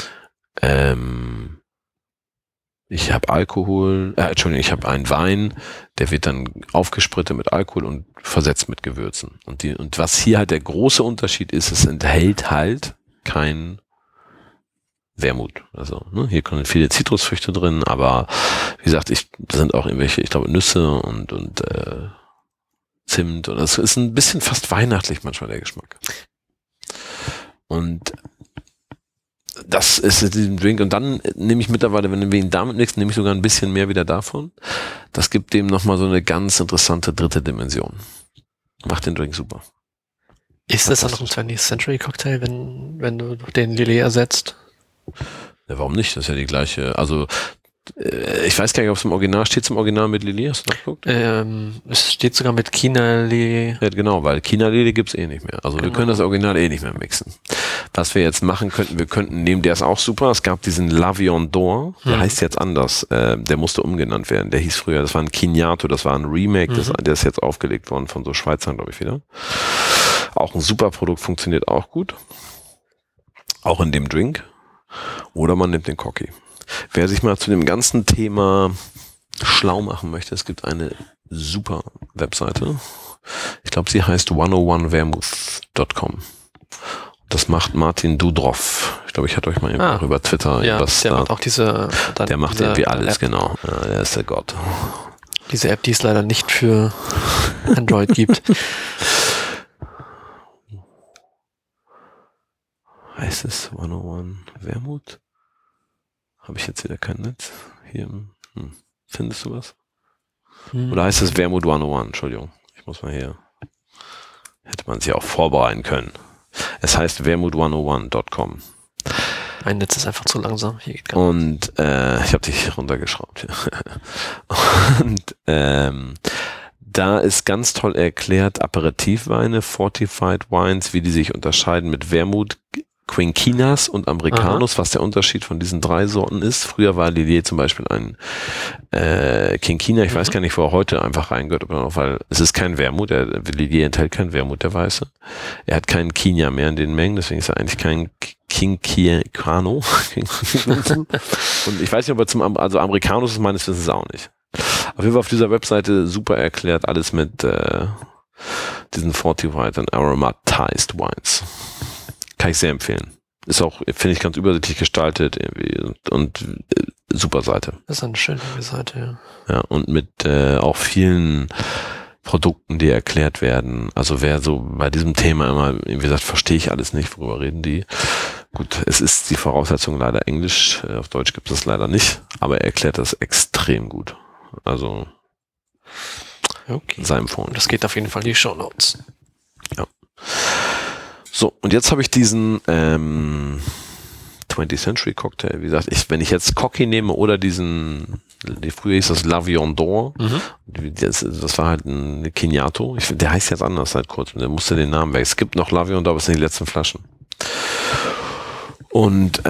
ich habe ich habe einen Wein, der wird dann aufgesprittet mit Alkohol und versetzt mit Gewürzen. Und was hier halt der große Unterschied ist, es enthält halt kein Wermut. Also hier kommen viele Zitrusfrüchte drin, aber wie gesagt, da sind auch irgendwelche, ich glaube, Nüsse und Zimt, und das ist ein bisschen fast weihnachtlich manchmal der Geschmack. Und das ist diesen Drink, und dann nehme ich mittlerweile, wenn wir ihn damit mixen, nehme ich sogar ein bisschen mehr wieder davon. Das gibt dem nochmal so eine ganz interessante dritte Dimension. Macht den Drink super. Ist das dann noch ein 20th Century Cocktail, wenn du den Lillet ersetzt? Ja, warum nicht? Das ist ja die gleiche, also ich weiß gar nicht, ob es im Original steht, zum Original mit Lillet, hast du das geguckt? Es steht sogar mit China Lillet. Ja, genau, weil China Lillet gibt's nicht mehr. Also wir können das Original nicht mehr mixen. Was wir jetzt machen könnten, wir könnten nehmen, der ist auch super, es gab diesen L'Avion d'Or, der heißt jetzt anders, der musste umgenannt werden, der hieß früher, das war ein Chignato, das war ein Remake, der ist jetzt aufgelegt worden von so Schweizern, glaube ich, wieder. Auch ein super Produkt, funktioniert auch gut. Auch in dem Drink. Oder man nimmt den Cocky. Wer sich mal zu dem ganzen Thema schlau machen möchte, es gibt eine super Webseite. Ich glaube, sie heißt 101vermouth.com. Das macht Martin Dudroff. Ich glaube, ich hatte euch mal auch über Twitter was der macht auch der macht irgendwie alles, App. Genau. Ja, der ist der Gott. Diese App, die es leider nicht für Android gibt. Heißt es 101 Wermut? Habe ich jetzt wieder kein Netz? Hier, findest du was? Oder heißt es Wermut 101? Entschuldigung, ich muss mal hier. Hätte man sich auch vorbereiten können. Es heißt Wermut101.com. Mein Netz ist einfach zu langsam. Hier geht gar und ich habe dich runtergeschraubt. Und da ist ganz toll erklärt Aperitivweine, Fortified Wines, wie die sich unterscheiden mit Wermut, Quinquinas und Americanos, was der Unterschied von diesen drei Sorten ist. Früher war Lillet zum Beispiel ein Quinquina, ich weiß gar nicht, wo er heute einfach reingehört, aber noch, weil es ist kein Wermut, Lillet enthält kein Wermut, der Weiße. Er hat keinen Quina mehr in den Mengen, deswegen ist er eigentlich kein Quinquano. Und ich weiß nicht, ob er also Americanos ist meines Wissens auch nicht. Auf jeden Fall auf dieser Webseite super erklärt, alles mit diesen Fortified und Aromatized Wines. Kann ich sehr empfehlen. Ist auch, finde ich, ganz übersichtlich gestaltet und super Seite. Das ist eine schöne Seite, ja. Ja, und mit auch vielen Produkten, die erklärt werden. Also wer so bei diesem Thema immer, wie gesagt, verstehe ich alles nicht, worüber reden die. Gut, es ist die Voraussetzung leider Englisch, auf Deutsch gibt es leider nicht, aber er erklärt das extrem gut. Also sei empfohlen. Das geht auf jeden Fall in die Shownotes. Ja. So, und jetzt habe ich diesen 20th Century Cocktail. Wie gesagt, wenn ich jetzt Cocky nehme oder früher hieß das L'Avion d'Or, das war halt ein Chignato. Der heißt jetzt anders seit kurzem, der musste den Namen weg. Es gibt noch L'Avion d'Or, aber es sind die letzten Flaschen. Und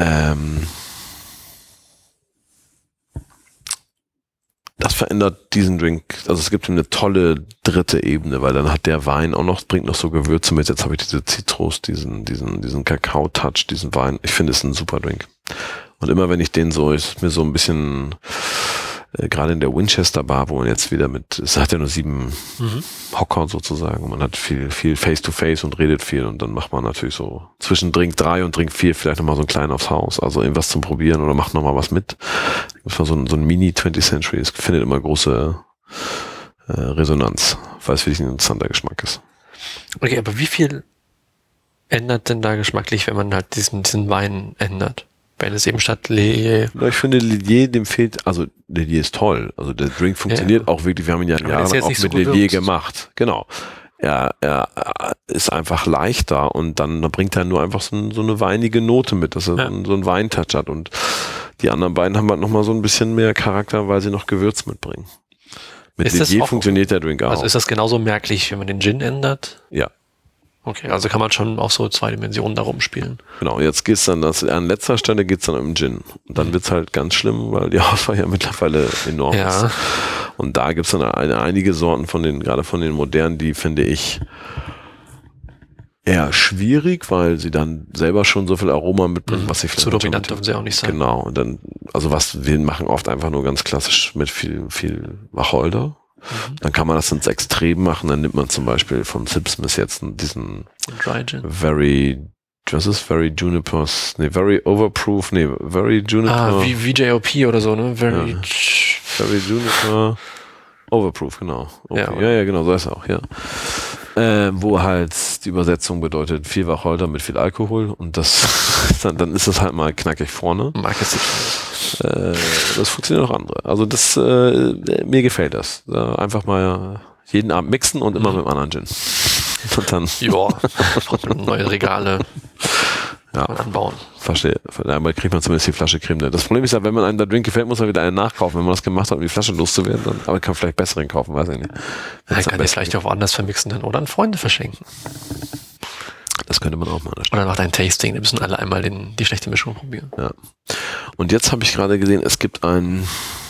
das verändert diesen Drink, also es gibt ihm eine tolle dritte Ebene, weil dann hat der Wein auch noch, bringt noch so Gewürze mit. Jetzt habe ich diese Zitrus, diesen Kakao-Touch, diesen Wein. Ich finde es ein super Drink. Und immer wenn ich den so, ist mir so ein bisschen, gerade in der Winchester Bar, wo man jetzt wieder es hat ja nur 7 Hocker sozusagen, und man hat viel Face-to-Face und redet viel, und dann macht man natürlich so zwischen Drink 3 und Drink 4 vielleicht nochmal so einen kleinen aufs Haus, also irgendwas zum Probieren oder macht nochmal was mit. Das war so ein Mini 20th Century, es findet immer große Resonanz, weil es wirklich ein interessanter Geschmack ist. Okay, aber wie viel ändert denn da geschmacklich, wenn man halt diesen Wein ändert? Wenn es eben statt Lillet... Ich finde, Lillet, dem fehlt, also Lillet ist toll. Also der Drink funktioniert auch wirklich, wir haben ihn ja jahrelang auch mit Lillet gemacht. Genau. Er ist einfach leichter, und dann bringt er nur einfach so eine weinige Note mit, dass er so einen Weintouch hat, und die anderen beiden haben halt nochmal so ein bisschen mehr Charakter, weil sie noch Gewürz mitbringen. Mit Lillet funktioniert der Drink auch. Also ist das genauso merklich, wenn man den Gin ändert? Ja. Okay, also kann man schon auf so 2 Dimensionen da rumspielen. Genau, jetzt geht's dann, an letzter Stelle geht's dann im Gin. Und dann wird's halt ganz schlimm, weil die Auswahl ja mittlerweile enorm ist. Und da gibt's dann einige Sorten gerade von den modernen, die finde ich eher schwierig, weil sie dann selber schon so viel Aroma mitbringen, was sie vielleicht zu dominant dürfen sie auch nicht sein. Genau, und dann, also wir machen oft einfach nur ganz klassisch mit viel Wacholder. Dann kann man das ins Extrem machen, dann nimmt man zum Beispiel von Sipsmith jetzt diesen Dry Gin. Very was ist Very Junipers? Nee, Very Overproof, nee, Very Juniper. wie VJOP oder so, ne? Very Juniper Overproof, genau. Okay. Ja. Ja, genau, so ist es auch, ja. Wo halt die Übersetzung bedeutet viel Wacholder mit viel Alkohol und dann ist das halt mal knackig vorne. Das funktioniert auch andere. Also mir gefällt das. Einfach mal jeden Abend mixen und immer mit einem anderen Gin. Und dann neue Regale anbauen. Verstehe. Aber kriegt man zumindest die Flasche Creme. Das Problem ist ja, wenn man einem der Drink gefällt, muss man wieder einen nachkaufen. Wenn man das gemacht hat, um die Flasche loszuwerden, dann aber kann vielleicht besseren kaufen, weiß ich nicht. Man kann die vielleicht auch woanders vermixen dann oder an Freunde verschenken. Das könnte man auch mal. Oder macht ein Tasting, da müssen alle einmal die schlechte Mischung probieren. Ja. Und jetzt habe ich gerade gesehen, es gibt ein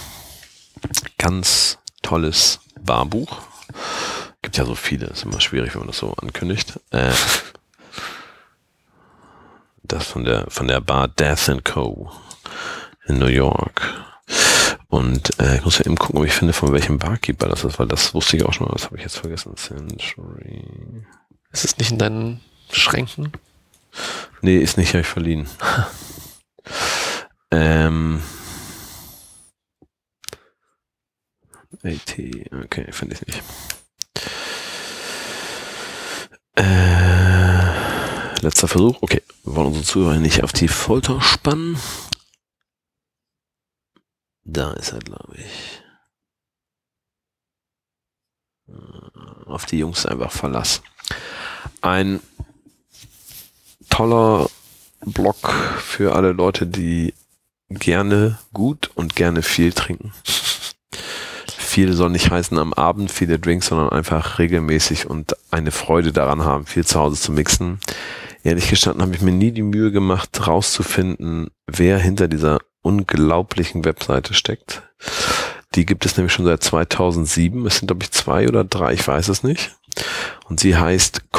ganz tolles Barbuch. Gibt ja so viele, ist immer schwierig, wenn man das so ankündigt. Das von der Bar Death & Co. in New York. Und ich muss ja eben gucken, ob ich finde, von welchem Barkeeper das ist, weil das wusste ich auch schon mal, das habe ich jetzt vergessen. Century. Ist es nicht in deinen Schränken? Nee, ist nicht, habe ich verliehen. AT, okay, finde ich nicht. Letzter Versuch. Okay, wir wollen unsere Zuhörer nicht auf die Folter spannen. Da ist er, glaube ich. Auf die Jungs einfach Verlass. Ein toller Blog für alle Leute, die gerne gut und gerne viel trinken. Viel soll nicht heißen am Abend, viele Drinks, sondern einfach regelmäßig und eine Freude daran haben, viel zu Hause zu mixen. Ehrlich gestanden habe ich mir nie die Mühe gemacht, rauszufinden, wer hinter dieser unglaublichen Webseite steckt. Die gibt es nämlich schon seit 2007. Es sind, glaube ich, 2 oder 3, ich weiß es nicht. Und sie heißt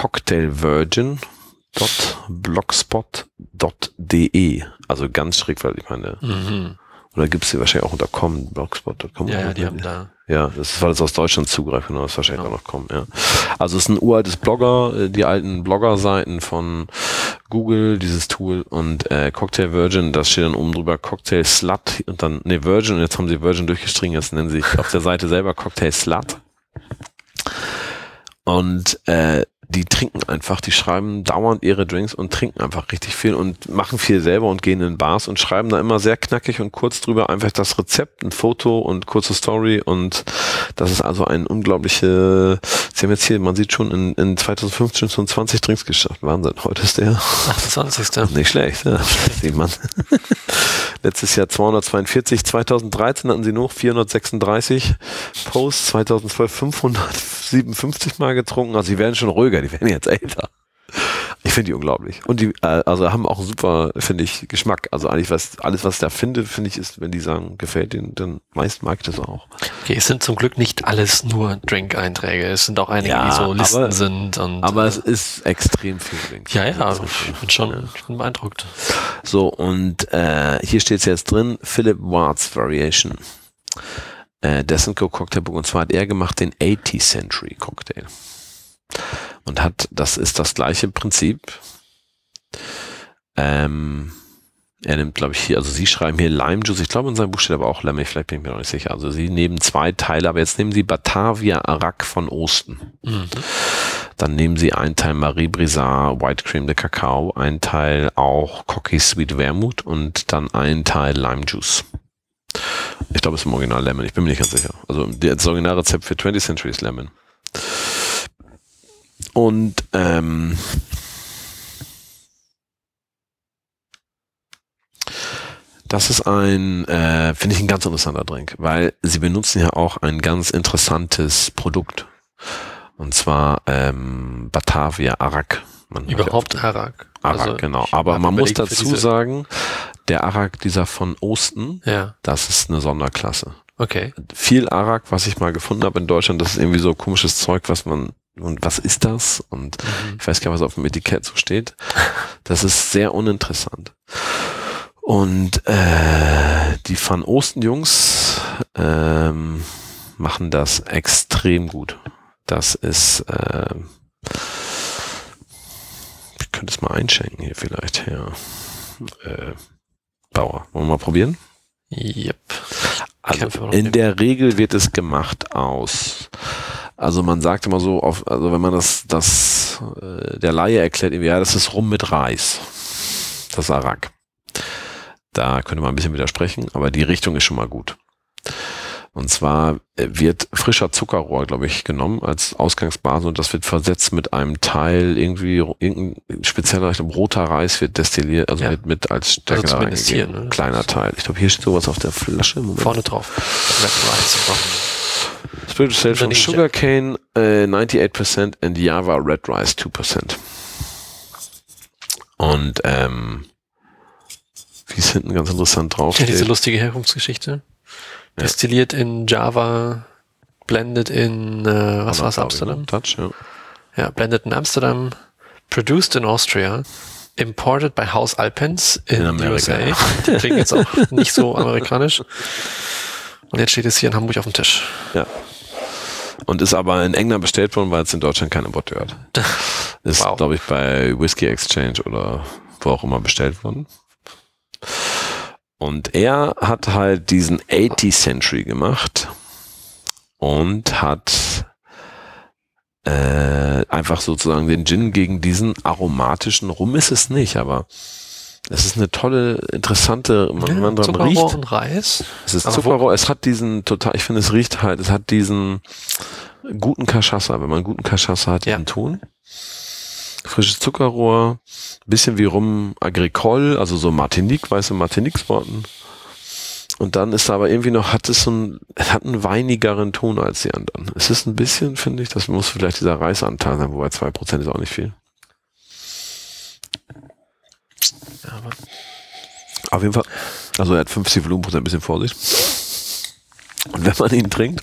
cocktailvirgin.blogspot.de. Also ganz schräg, weil ich meine... Oder gibt es die wahrscheinlich auch unter com, blogspot.com? Ja, die haben da. Ja, das ist, weil es aus Deutschland zugreift, genau, das ist wahrscheinlich auch noch com, ja. Also es ist ein uraltes Blogger, die alten Blogger-Seiten von Google, dieses Tool und Cocktail Virgin, das steht dann oben drüber Cocktail Slut und dann, Virgin, und jetzt haben sie Virgin durchgestrichen, jetzt nennen sie sich auf der Seite selber Cocktail Slut. Und die trinken einfach, die schreiben dauernd ihre Drinks und trinken einfach richtig viel und machen viel selber und gehen in Bars und schreiben da immer sehr knackig und kurz drüber einfach das Rezept, ein Foto und kurze Story und das ist also ein unglaublicher, sie haben jetzt hier, man sieht schon in 2015 schon 20 Drinks geschafft, Wahnsinn, heute ist der 28. Nicht schlecht, ja, sieht man. Letztes Jahr 242, 2013 hatten sie noch 436 Posts, 2012 557 Mal getrunken, also sie werden schon ruhiger, die werden jetzt älter. Ich finde die unglaublich. Und die also haben auch einen super, finde ich, Geschmack. Also eigentlich alles, was ich da finde ich, ist, wenn die sagen, gefällt ihnen, dann meist mag ich das auch. Okay, es sind zum Glück nicht alles nur Drink-Einträge. Es sind auch einige, die so Listen sind. Aber es ist extrem viel Drinks. Ja, ich bin beeindruckt. So, und hier steht es jetzt drin, Philip Wards Variation. Death & Co. Cocktailbook, und zwar hat er gemacht den 80th Century Cocktail. Und das ist das gleiche Prinzip. Er nimmt, glaube ich, hier, also sie schreiben hier Lime Juice, ich glaube in seinem Buch steht aber auch Lemon, vielleicht bin ich mir noch nicht sicher. Also sie nehmen 2 Teile, aber jetzt nehmen sie Batavia Arak von Osten. Dann nehmen sie einen Teil Marie Brizard White Cream de Cacao, einen Teil auch Cocky Sweet Vermouth und dann einen Teil Lime Juice. Ich glaube, es ist im Original Lemon, ich bin mir nicht ganz sicher. Also das Originalrezept für 20th Century ist Lemon. Und das ist finde ich, ein ganz interessanter Drink, weil sie benutzen ja auch ein ganz interessantes Produkt. Und zwar Batavia Arak. Überhaupt Arak. Arak, genau. Aber man muss dazu sagen, der Arak, dieser von Osten, das ist eine Sonderklasse. Okay. Viel Arak, was ich mal gefunden habe in Deutschland, das ist irgendwie so komisches Zeug, und was ist das? Und ich weiß gar nicht, was auf dem Etikett so steht. Das ist sehr uninteressant. Und die Van Osten Jungs machen das extrem gut. Das ist, ich könnte es mal einschenken hier vielleicht, Herr Bauer. Wollen wir mal probieren? Yep. Also in der Regel wird es gemacht also man sagt immer so, also wenn man das der Laie erklärt, ja, das ist Rum mit Reis. Das Arak. Da könnte man ein bisschen widersprechen, aber die Richtung ist schon mal gut. Und zwar wird frischer Zuckerrohr, glaube ich, genommen als Ausgangsbasis und das wird versetzt mit einem Teil irgendein spezieller, ich glaube, roter Reis wird destilliert, also wird mit als Stärke reingegeben. Ne? Kleiner Teil. Ich glaube, hier steht sowas auf der Flasche. Moment. Vorne drauf. Spirit Sale from Sugarcane 98% and Java Red Rice 2%. Und wie es hinten ganz interessant drauf steht. Ja, diese lustige Herkunftsgeschichte. Destilliert in Java, blended in, was war's, Amsterdam? Touch, ja. Ja, blended in Amsterdam, produced in Austria, imported by House Alpens in USA. Die klingen jetzt auch nicht so amerikanisch. Und jetzt steht es hier in Hamburg auf dem Tisch. Ja. Und ist aber in England bestellt worden, weil es in Deutschland kein Importeur hat. Ist, glaube ich, bei Whisky Exchange oder wo auch immer bestellt worden. Und er hat halt diesen 80th Century gemacht und hat einfach sozusagen den Gin gegen diesen aromatischen Rum ist es nicht, aber es ist eine tolle, interessante, man dran Zuckerrohr riecht. Und Reis. Es ist Zuckerrohr, es hat diesen ich finde es riecht halt, es hat diesen guten Cachaça, wenn man einen guten Cachaça hat, diesen Ton. Frisches Zuckerrohr, bisschen wie Rum Agricole, also so Martinique, weiße Martinique-Sorten. Und dann ist da aber irgendwie noch, hat einen weinigeren Ton als die anderen. Es ist ein bisschen, finde ich, das muss vielleicht dieser Reisanteil sein, wobei 2% ist auch nicht viel. Ja, aber auf jeden Fall, also er hat 50 Volumenprozent, ein bisschen Vorsicht. Und wenn man ihn trinkt,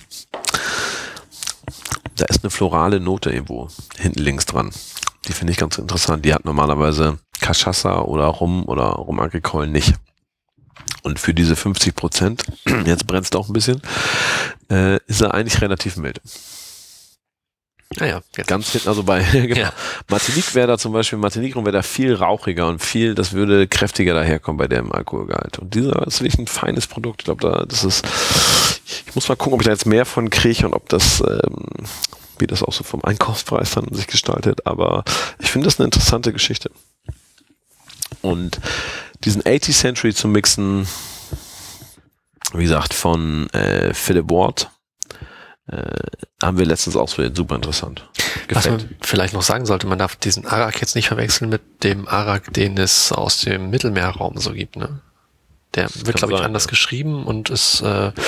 da ist eine florale Note irgendwo hinten links dran. Die finde ich ganz interessant. Die hat normalerweise Cachaça oder Rum Agricole nicht. Und für diese 50%, jetzt brennt es auch ein bisschen, ist er eigentlich relativ mild. Ja. Ganz hinten, also bei Martinique wäre da zum Beispiel, Martinique wäre da viel rauchiger und das würde kräftiger daherkommen bei dem Alkoholgehalt. Und dieser ist wirklich ein feines Produkt. Ich glaube, ich muss mal gucken, ob ich da jetzt mehr von kriege und ob das, wie das auch so vom Einkaufspreis dann sich gestaltet. Aber ich finde das eine interessante Geschichte. Und diesen 80th Century zu mixen, wie gesagt, von Philip Ward, haben wir letztens ausprobiert. Super interessant. Gefällt. Was man vielleicht noch sagen sollte, man darf diesen Arak jetzt nicht verwechseln mit dem Arak, den es aus dem Mittelmeerraum so gibt. Ne? Der wird, glaube ich, anders geschrieben und ist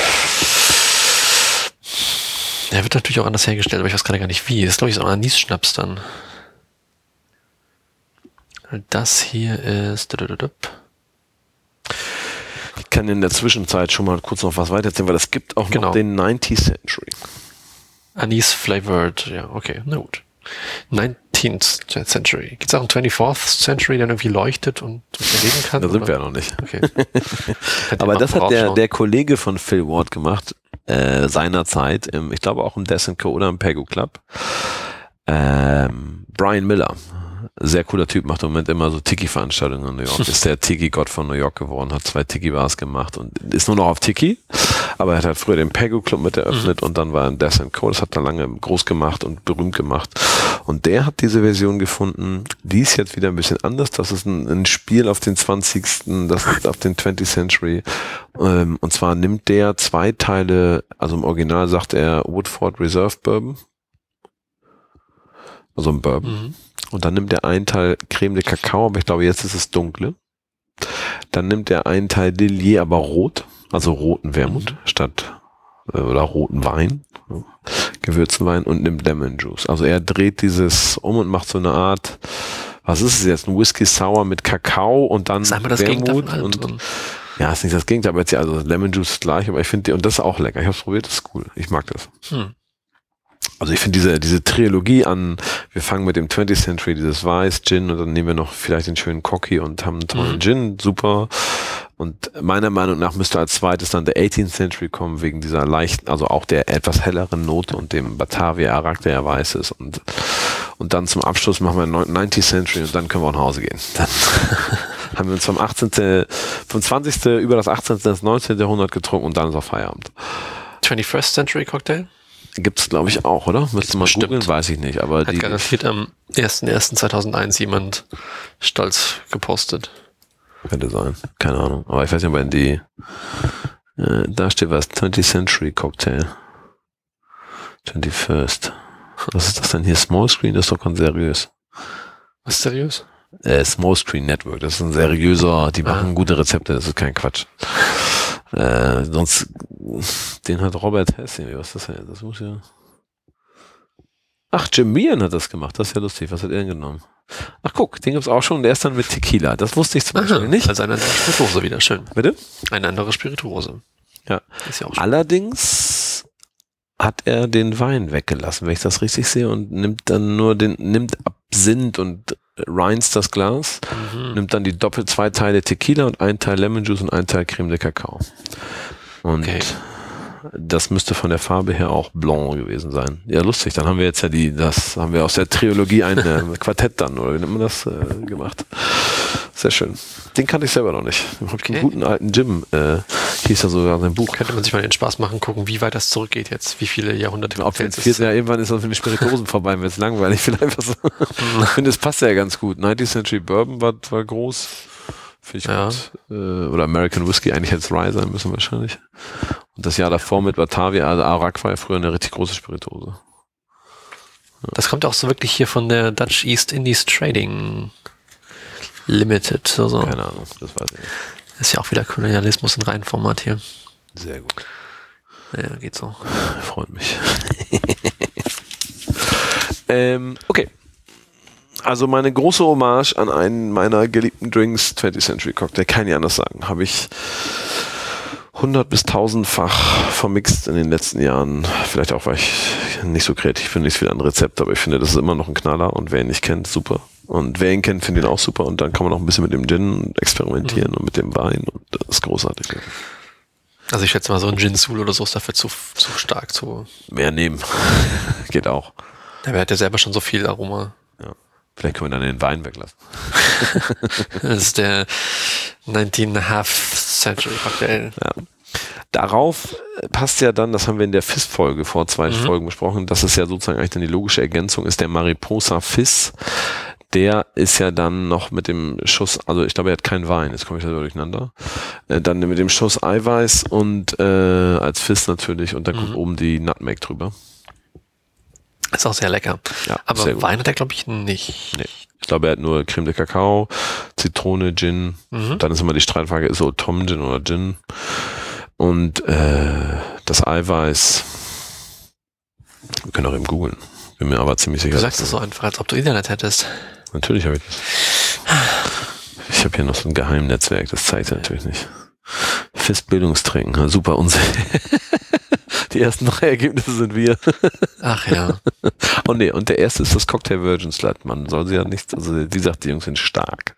der wird natürlich auch anders hergestellt, aber ich weiß gerade gar nicht wie. Das ist, glaube ich, so ein Anis-Schnaps dann. Das hier ist... Ich kann in der Zwischenzeit schon mal kurz noch was weiter erzählen, weil es gibt auch noch den 90th Century. Anis flavored, ja, okay, na gut. 19th Century. Gibt es auch einen 24th Century, der irgendwie leuchtet und erleben kann? Da sind wir ja noch nicht. Okay. Aber das hat der Kollege von Phil Ward gemacht, seinerzeit, ich glaube auch im Death & Co. oder im Pegu Club. Brian Miller. Sehr cooler Typ, macht im Moment immer so Tiki-Veranstaltungen in New York. Ist der Tiki-Gott von New York geworden, hat 2 Tiki-Bars gemacht und ist nur noch auf Tiki. Aber er hat halt früher den Pegu Club mit eröffnet und dann war er in Death & Co. Das hat er lange groß gemacht und berühmt gemacht. Und der hat diese Version gefunden, die ist jetzt wieder ein bisschen anders. Das ist ein Spiel auf den 20. Das ist auf den 20th Century. Und zwar nimmt der 2 Teile, also im Original sagt er Woodford Reserve Bourbon. Also ein Bourbon. Und dann nimmt er einen Teil Creme de Cacao, aber ich glaube, jetzt ist es dunkle. Dann nimmt er einen Teil Lillier, aber rot, also roten Wermut oder roten Wein, Gewürzenwein und nimmt Lemon Juice. Also er dreht dieses um und macht so eine Art, was ist es jetzt, ein Whisky Sour mit Kakao und dann Wermut und ja, ist nicht das Gegenteil, aber jetzt ja, also Lemon Juice ist gleich, aber ich finde und das ist auch lecker. Ich habe es probiert, das ist cool. Ich mag das. Also ich finde diese Trilogie an, wir fangen mit dem 20th Century, dieses Weiß, Gin und dann nehmen wir noch vielleicht den schönen Cocky und haben einen tollen Gin, super. Und meiner Meinung nach müsste als zweites dann der 18th Century kommen, wegen dieser leichten, also auch der etwas helleren Note und dem Batavia Arak, der ja weiß ist. Und dann zum Abschluss machen wir 90th Century und dann können wir auch nach Hause gehen. Dann haben wir uns vom 20. über das 18. das 19. Jahrhundert getrunken und dann ist auch Feierabend. 21st Century Cocktail? Gibt's, glaube ich, auch, oder? Müsste man googeln, weiß ich nicht. Aber hat garantiert am 1.1.2001 jemand stolz gepostet. Könnte sein, keine Ahnung. Aber ich weiß nicht, ob die da steht was, 20th Century Cocktail. 21st. Was ist das denn hier? Small Screen, das ist doch ganz seriös. Was ist seriös? Small Screen Network, das ist ein seriöser, die machen gute Rezepte, das ist kein Quatsch. Sonst, den hat Robert Hess, was ist das denn? Das muss ja... Ach, Jim Meehan hat das gemacht, das ist ja lustig, was hat er denn genommen? Ach guck, den gibt's auch schon, der ist dann mit Tequila, das wusste ich zum Beispiel nicht. Also eine andere Spirituose wieder, schön. Bitte? Eine andere Spirituose. Ja. Ist ja auch schön. Allerdings hat er den Wein weggelassen, wenn ich das richtig sehe, und nimmt dann nimmt Absinth und rinst das Glas, nimmt dann die 2 Teile Tequila und 1 Teil Lemon Juice und 1 Teil Creme de Cacao. Und das müsste von der Farbe her auch Blanc gewesen sein. Ja, lustig, dann haben wir jetzt ja das haben wir aus der Trilogie ein Quartett dann, oder wie nennt man das, gemacht. Sehr schön. Den kannte ich selber noch nicht. Den habe ich einen guten alten Jim, hieß ja sogar sein Buch. Könnte man sich mal den Spaß machen, gucken, wie weit das zurückgeht jetzt, wie viele Jahrhunderte. Ob jetzt irgendwann ist das mit den Spirituosen vorbei, wenn es langweilig vielleicht was. Ich finde, es passt ja ganz gut. 19th Century Bourbon war groß. Finde ich gut. Oder American Whiskey, eigentlich hätte es Rye sein müssen wahrscheinlich. Und das Jahr davor mit Batavia, also Arak war ja früher eine richtig große Spirituose. Ja. Das kommt auch so wirklich hier von der Dutch East Indies Trading Limited. Also. Keine Ahnung, das weiß ich nicht. Ist ja auch wieder Kolonialismus in Reihenformat hier. Sehr gut. Ja, geht so. Freut mich. Okay. Also meine große Hommage an einen meiner geliebten Drinks, 20th Century Cocktail, kann ich anders sagen, habe ich 100 bis 1000-fach vermixt in den letzten Jahren. Vielleicht auch, weil ich nicht so kreativ bin, nicht viel an Rezept, aber ich finde, das ist immer noch ein Knaller und wer ihn nicht kennt, super. Und wer ihn kennt, findet ihn auch super und dann kann man auch ein bisschen mit dem Gin experimentieren und mit dem Wein und das ist großartig. Also ich schätze mal, so ein Gin Sul oder so ist dafür zu stark. Mehr nehmen. Geht auch. Der hat ja selber schon so viel Aroma. Ja. Vielleicht können wir dann den Wein weglassen. Das ist der 19.5 Century Cocktail. Ja. Darauf passt ja dann, das haben wir in der Fizz-Folge vor 2 Folgen besprochen, dass es ja sozusagen eigentlich dann die logische Ergänzung ist, der Mariposa Fizz. Der ist ja dann noch mit dem Schuss, also ich glaube, er hat keinen Wein, jetzt komme ich da durcheinander. Dann mit dem Schuss Eiweiß und als Fizz natürlich und dann kommt oben die Nutmeg drüber. Ist auch sehr lecker. Ja, aber Wein hat er, glaube ich, nicht. Nee. Ich glaube, er hat nur Creme de Cacao, Zitrone, Gin. Dann ist immer die Streitfrage, ist so Tom Gin oder Gin. Und das Eiweiß. Wir können auch eben googeln. Bin mir aber ziemlich sicher. Du sagst es so einfach, als ob du Internet hättest. Natürlich habe ich das. Ich habe hier noch so ein Geheimnetzwerk, das zeigt er natürlich nicht. Fizz-Bildungstrinken, super Unsinn. Die ersten 3 Ergebnisse sind wir. Ach ja. Oh nee, und der erste ist das Cocktail Virgin Slut. Man soll sie ja nicht, also die sagt, die Jungs sind stark.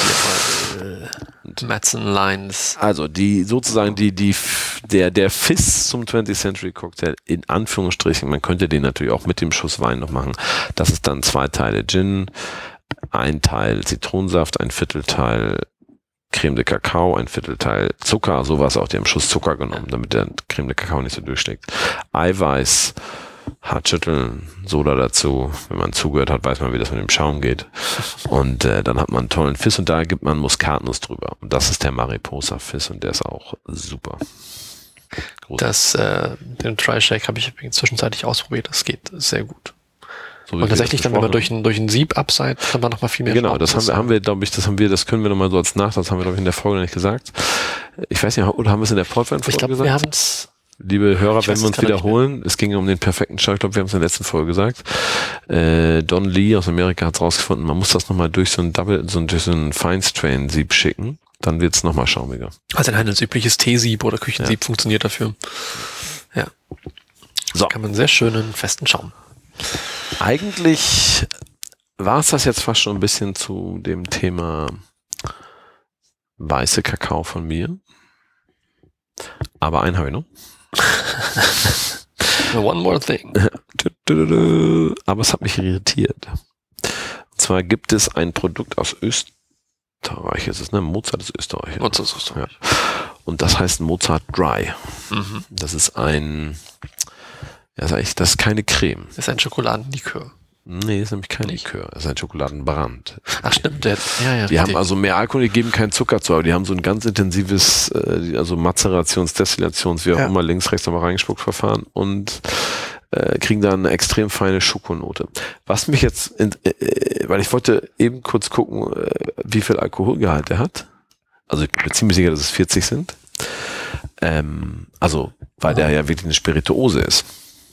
Madsen Lines. Also die sozusagen der Fizz zum 20th Century Cocktail in Anführungsstrichen, man könnte den natürlich auch mit dem Schuss Wein noch machen. Das ist dann 2 Teile Gin, 1 Teil Zitronensaft, 1/4 Teil Creme de Cacao, 1/4 Teil Zucker, so war es auch, die haben Schuss Zucker genommen, damit der Creme de Cacao nicht so durchsteckt. Eiweiß, hart schütteln, Soda dazu, wenn man zugehört hat, weiß man, wie das mit dem Schaum geht. Und dann hat man einen tollen Fizz und da gibt man Muskatnuss drüber. Und das ist der Mariposa Fizz und der ist auch super. Den Dry Shake habe ich zwischenzeitlich ausprobiert, das geht sehr gut. So und tatsächlich dann, wenn man durch ein Sieb abseilt, kann man noch mal viel mehr Genau, das haben wir, glaube ich, das können wir nochmal so als Nachsatz, haben wir, glaube ich, in der Folge nicht gesagt. Ich weiß nicht, oder haben wir es in der Portwein-Folge gesagt? Ich glaube, wir haben es. Liebe Hörer, wenn wir uns wiederholen, es ging um den perfekten Schau, ich glaube, wir haben es in der letzten Folge gesagt. Don Lee aus Amerika hat es rausgefunden, man muss das nochmal durch so ein Feinstrain-Sieb schicken, dann wird es nochmal schaumiger. Also ein übliches Teesieb oder Küchensieb funktioniert dafür. Ja. So. Kann man sehr schönen, festen Schaum. Eigentlich war es das jetzt fast schon ein bisschen zu dem Thema weiße Kakao von mir. Aber einen habe ich noch. One more thing. Aber es hat mich irritiert. zwar gibt es ein Produkt aus Österreich, ist es, ne? Mozart ist Österreich. Mozart ist Österreich. Ja. Und das heißt Mozart Dry. Mhm. Das ist das ist keine Creme. Das ist ein Schokoladenlikör. Nee, ist nämlich kein Nicht? Likör. Das ist ein Schokoladenbrand. Ach stimmt, ja, Die haben also mehr Alkohol, die geben keinen Zucker zu, aber die haben so ein ganz intensives, also Mazerations-, Destillations-, wie auch immer, links, rechts nochmal reingespuckt Verfahren und kriegen da eine extrem feine Schokonote. Was mich jetzt, weil ich wollte eben kurz gucken, wie viel Alkoholgehalt er hat. Also ich bin mir ziemlich sicher, dass es 40 sind. Also, weil der ja wirklich eine Spirituose ist.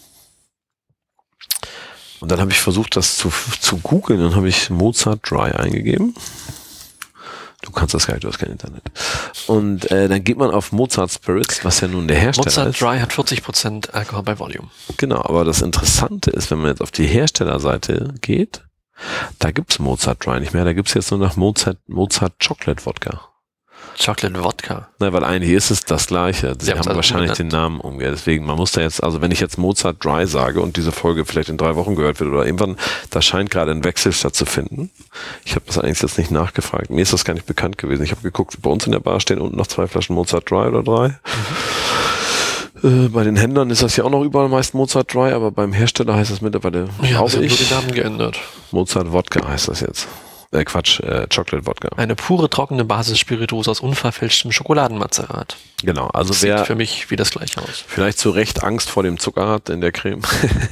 Und dann habe ich versucht, das zu googeln, dann habe ich Mozart Dry eingegeben. Du kannst das gar nicht, du hast kein Internet. Und dann geht man auf Mozart Spirits, was ja nun der Hersteller Mozart ist. Dry hat 40% Alkohol bei Volume. Genau, aber das Interessante ist, wenn man jetzt auf die Herstellerseite geht, da gibt's Mozart Dry nicht mehr, da gibt's jetzt nur noch Mozart Chocolate Wodka. Chocolate Wodka. Na, weil eigentlich ist es das Gleiche. Sie haben also wahrscheinlich den Namen umgehört. Deswegen, man muss da jetzt, also wenn ich jetzt Mozart Dry sage und diese Folge vielleicht in 3 Wochen gehört wird oder irgendwann, da scheint gerade ein Wechsel stattzufinden. Ich habe das eigentlich jetzt nicht nachgefragt. Mir ist das gar nicht bekannt gewesen. Ich habe geguckt, bei uns in der Bar stehen unten noch 2 Flaschen Mozart Dry oder 3. Bei den Händlern ist das ja auch noch überall meist Mozart Dry, aber beim Hersteller heißt das mittlerweile, Ja, sie haben nur den Namen geändert. Mozart Wodka heißt das jetzt. Chocolate Wodka. Eine pure, trockene Basisspirituose aus unverfälschtem Schokoladenmazerat. Genau, also Das sieht für mich wie das gleiche aus. vielleicht zu Recht Angst vor dem Zucker hat in der Creme.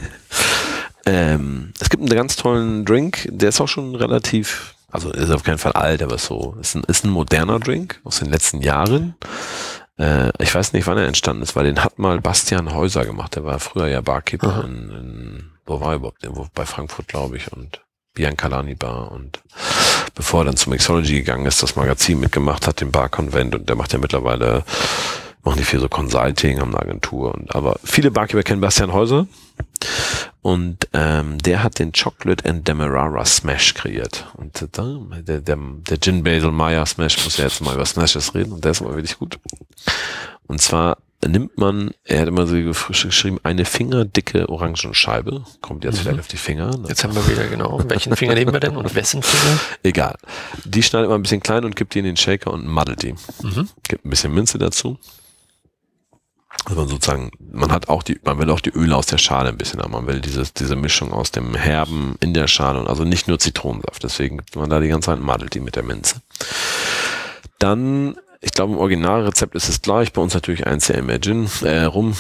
Es gibt einen ganz tollen Drink, der ist auch schon relativ, also ist auf keinen Fall alt, aber ist ein moderner Drink aus den letzten Jahren. Ich weiß nicht, wann er entstanden ist, weil den hat mal Bastian Häuser gemacht. Der war früher ja Barkeeper wo war er überhaupt? Bei Frankfurt, glaube ich, und Biancalani Bar, und bevor er dann zu Mixology gegangen ist, das Magazin mitgemacht hat, den Barkonvent, und der macht ja mittlerweile, machen die viel so Consulting, haben eine Agentur, aber viele Barkeeper kennen Bastian Häuser, und der hat den Chocolate and Demerara Smash kreiert, und der Gin Basil Maya Smash, muss ja jetzt mal über Smashes reden, und der ist immer wirklich gut. Und zwar nimmt man, er hat immer so geschrieben, eine fingerdicke Orangenscheibe. Kommt jetzt vielleicht auf die Finger. Ne? Jetzt haben wir wieder genau. Welchen Finger nehmen wir denn und wessen Finger? Egal. Die schneidet man ein bisschen klein und gibt die in den Shaker und maddelt die. Gibt ein bisschen Minze dazu. Also man sozusagen, man will auch die Öle aus der Schale ein bisschen haben. Man will diese Mischung aus dem Herben in der Schale, und also nicht nur Zitronensaft. Deswegen gibt man da die ganze Zeit, maddelt die mit der Minze. Dann, ich glaube, im Originalrezept ist es gleich. Bei uns natürlich 1CM Gin rum.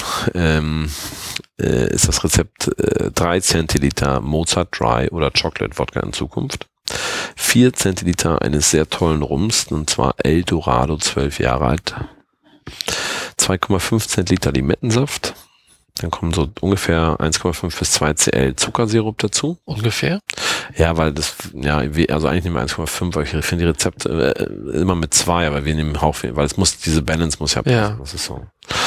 Ist das Rezept 3 Zentiliter Mozart Dry oder Chocolate Wodka in Zukunft. 4 Zentiliter eines sehr tollen Rums, und zwar El Dorado, 12 Jahre alt. 2,5 Zentiliter Limettensaft. Dann kommen so ungefähr 1,5 bis 2 Cl Zuckersirup dazu. Ungefähr? Ja, weil das, also eigentlich nehmen wir 1,5, weil ich finde die Rezepte immer mit 2, aber wir nehmen Hauch, weil diese Balance muss ja passen. Ja. Das ist so.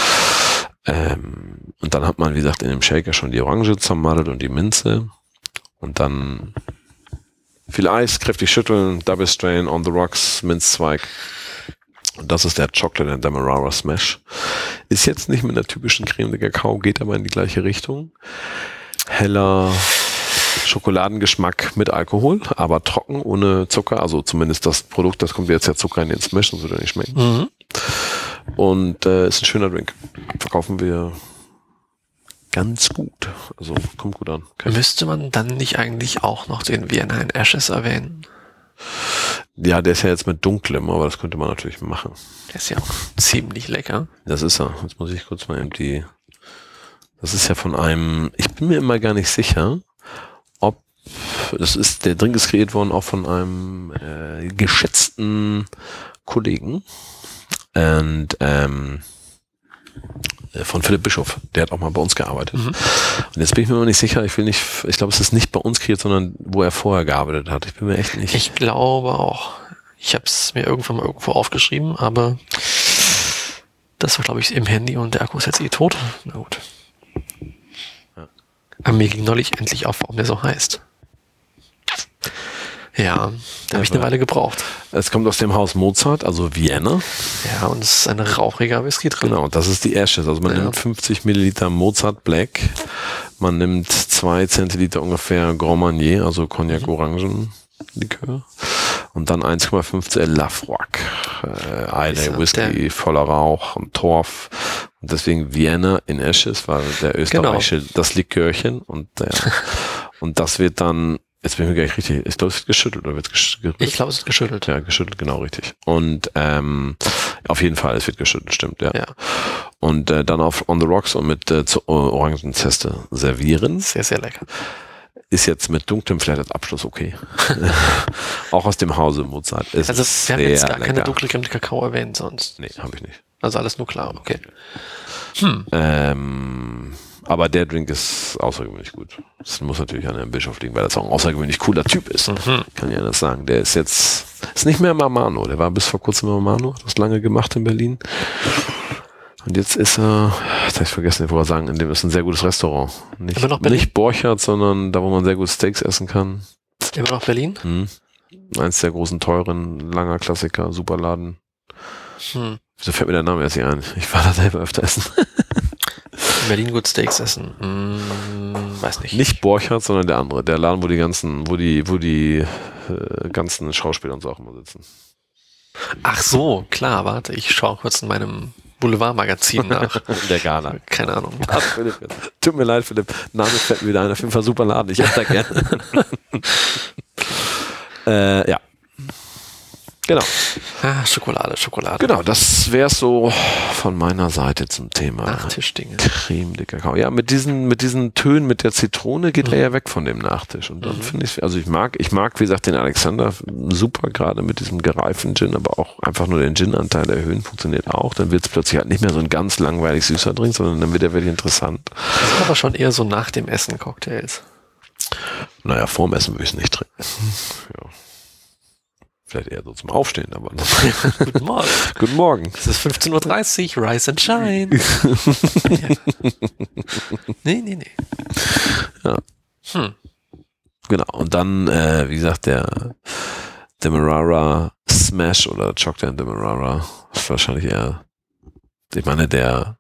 Und dann hat man, wie gesagt, in dem Shaker schon die Orange zermaddelt und die Minze. Und dann viel Eis, kräftig schütteln, Double Strain, on the rocks, Minzzweig. Und das ist der Chocolate and Demerara Smash. Ist jetzt nicht mit einer typischen Creme de Cacao, geht aber in die gleiche Richtung. Heller Schokoladengeschmack mit Alkohol, aber trocken, ohne Zucker. Also zumindest das Produkt, das kommt jetzt ja Zucker in den Smash, sonst würde er nicht schmecken. Und ist ein schöner Drink. Verkaufen wir ganz gut. Also kommt gut an. Okay. Müsste man dann nicht eigentlich auch noch den Vienna in Ashes erwähnen? Ja, der ist ja jetzt mit dunklem, aber das könnte man natürlich machen. Der ist ja auch ziemlich lecker. Das ist er. Jetzt muss ich kurz mal eben das ist ja von einem, ich bin mir immer gar nicht sicher, ob, der Drink ist kreiert worden auch von einem geschätzten Kollegen. Und von Philipp Bischof, der hat auch mal bei uns gearbeitet. Und jetzt bin ich mir noch nicht sicher, ich glaube, es ist nicht bei uns kreiert, sondern wo er vorher gearbeitet hat. Ich bin mir echt nicht. Ich glaube auch. Ich habe es mir irgendwann mal irgendwo aufgeschrieben, aber das war, glaube ich, im Handy und der Akku ist jetzt tot. Na gut. Ja. Aber mir ging neulich endlich auf, warum der so heißt. Ja, da habe ich eine Weile gebraucht. Es kommt aus dem Haus Mozart, also Vienna. Ja, und es ist ein rauchiger Whisky drin. Genau, das ist die Ashes. Also man nimmt 50 Milliliter Mozart Black, man nimmt 2 Zentiliter ungefähr Grand Marnier, also Cognac Orangen, Likör. Und dann 1,5 Lafroig. Eine Whisky voller Rauch und Torf. Und deswegen Vienna in Ashes war der österreichische, das Likörchen. Und das wird dann, jetzt bin ich mir gar nicht richtig, ich glaube, es wird geschüttelt oder wird gerührt? Ich glaube, es wird geschüttelt. Ja, geschüttelt, genau, richtig. Und auf jeden Fall, es wird geschüttelt, stimmt, ja. Und dann auf On the Rocks und mit Orangenzeste servieren. Sehr, sehr lecker. Ist jetzt mit dunklem vielleicht als Abschluss okay. Auch aus dem Hause Mozart. Also wir haben jetzt gar keine dunkle Creme de Cacao erwähnt sonst. Nee, habe ich nicht. Also alles nur klar, okay. Aber der Drink ist außergewöhnlich gut. Das muss natürlich an Herrn Bischof liegen, weil das auch ein außergewöhnlich cooler Typ ist. Kann ja das sagen. Der ist nicht mehr Marmano. Der war bis vor kurzem Marmano, hat das lange gemacht in Berlin. Und jetzt ist er, jetzt habe ich vergessen, ich wollte sagen, in dem ist ein sehr gutes Restaurant. Nicht Borchardt, sondern da, wo man sehr gut Steaks essen kann. Immer noch Berlin? Eins der großen, teuren, langer Klassiker, super Laden. Wieso fällt mir der Name erst nicht ein? Ich war da selber öfter essen. In Berlin gut Steaks essen. Weiß nicht. Nicht Borchardt, sondern der andere. Der Laden, wo die ganzen Schauspieler und so auch immer sitzen. Ach so, klar, warte, ich schaue kurz in meinem Boulevard-Magazin nach. Der Gala. Keine Ahnung. Ach, Philipp, tut mir leid, Philipp. Name fällt mir wieder ein. Auf jeden Fall super Laden. Ich esse da gerne. Ja. Genau. Schokolade. Genau, das wäre so von meiner Seite zum Thema Nachtischdinge. Creme de Cacao. Ja, mit diesen Tönen, mit der Zitrone geht er ja weg von dem Nachtisch. Und dann finde ich, also ich mag, wie gesagt, den Alexander super, gerade mit diesem gereiften Gin, aber auch einfach nur den Gin-Anteil erhöhen, funktioniert auch. Dann wird es plötzlich halt nicht mehr so ein ganz langweilig süßer Drink, sondern dann wird er wirklich interessant. Das sind aber schon eher so nach dem Essen Cocktails. Naja, vorm Essen würde ich es nicht trinken. Ja. Vielleicht eher so zum Aufstehen, aber Guten Morgen. Guten Morgen. Es ist 15:30 Uhr, Rise and Shine. Nee. Ja. Genau. Und dann, wie gesagt, der Demerara Smash oder Chocolate Demerara ist wahrscheinlich eher, ich meine, der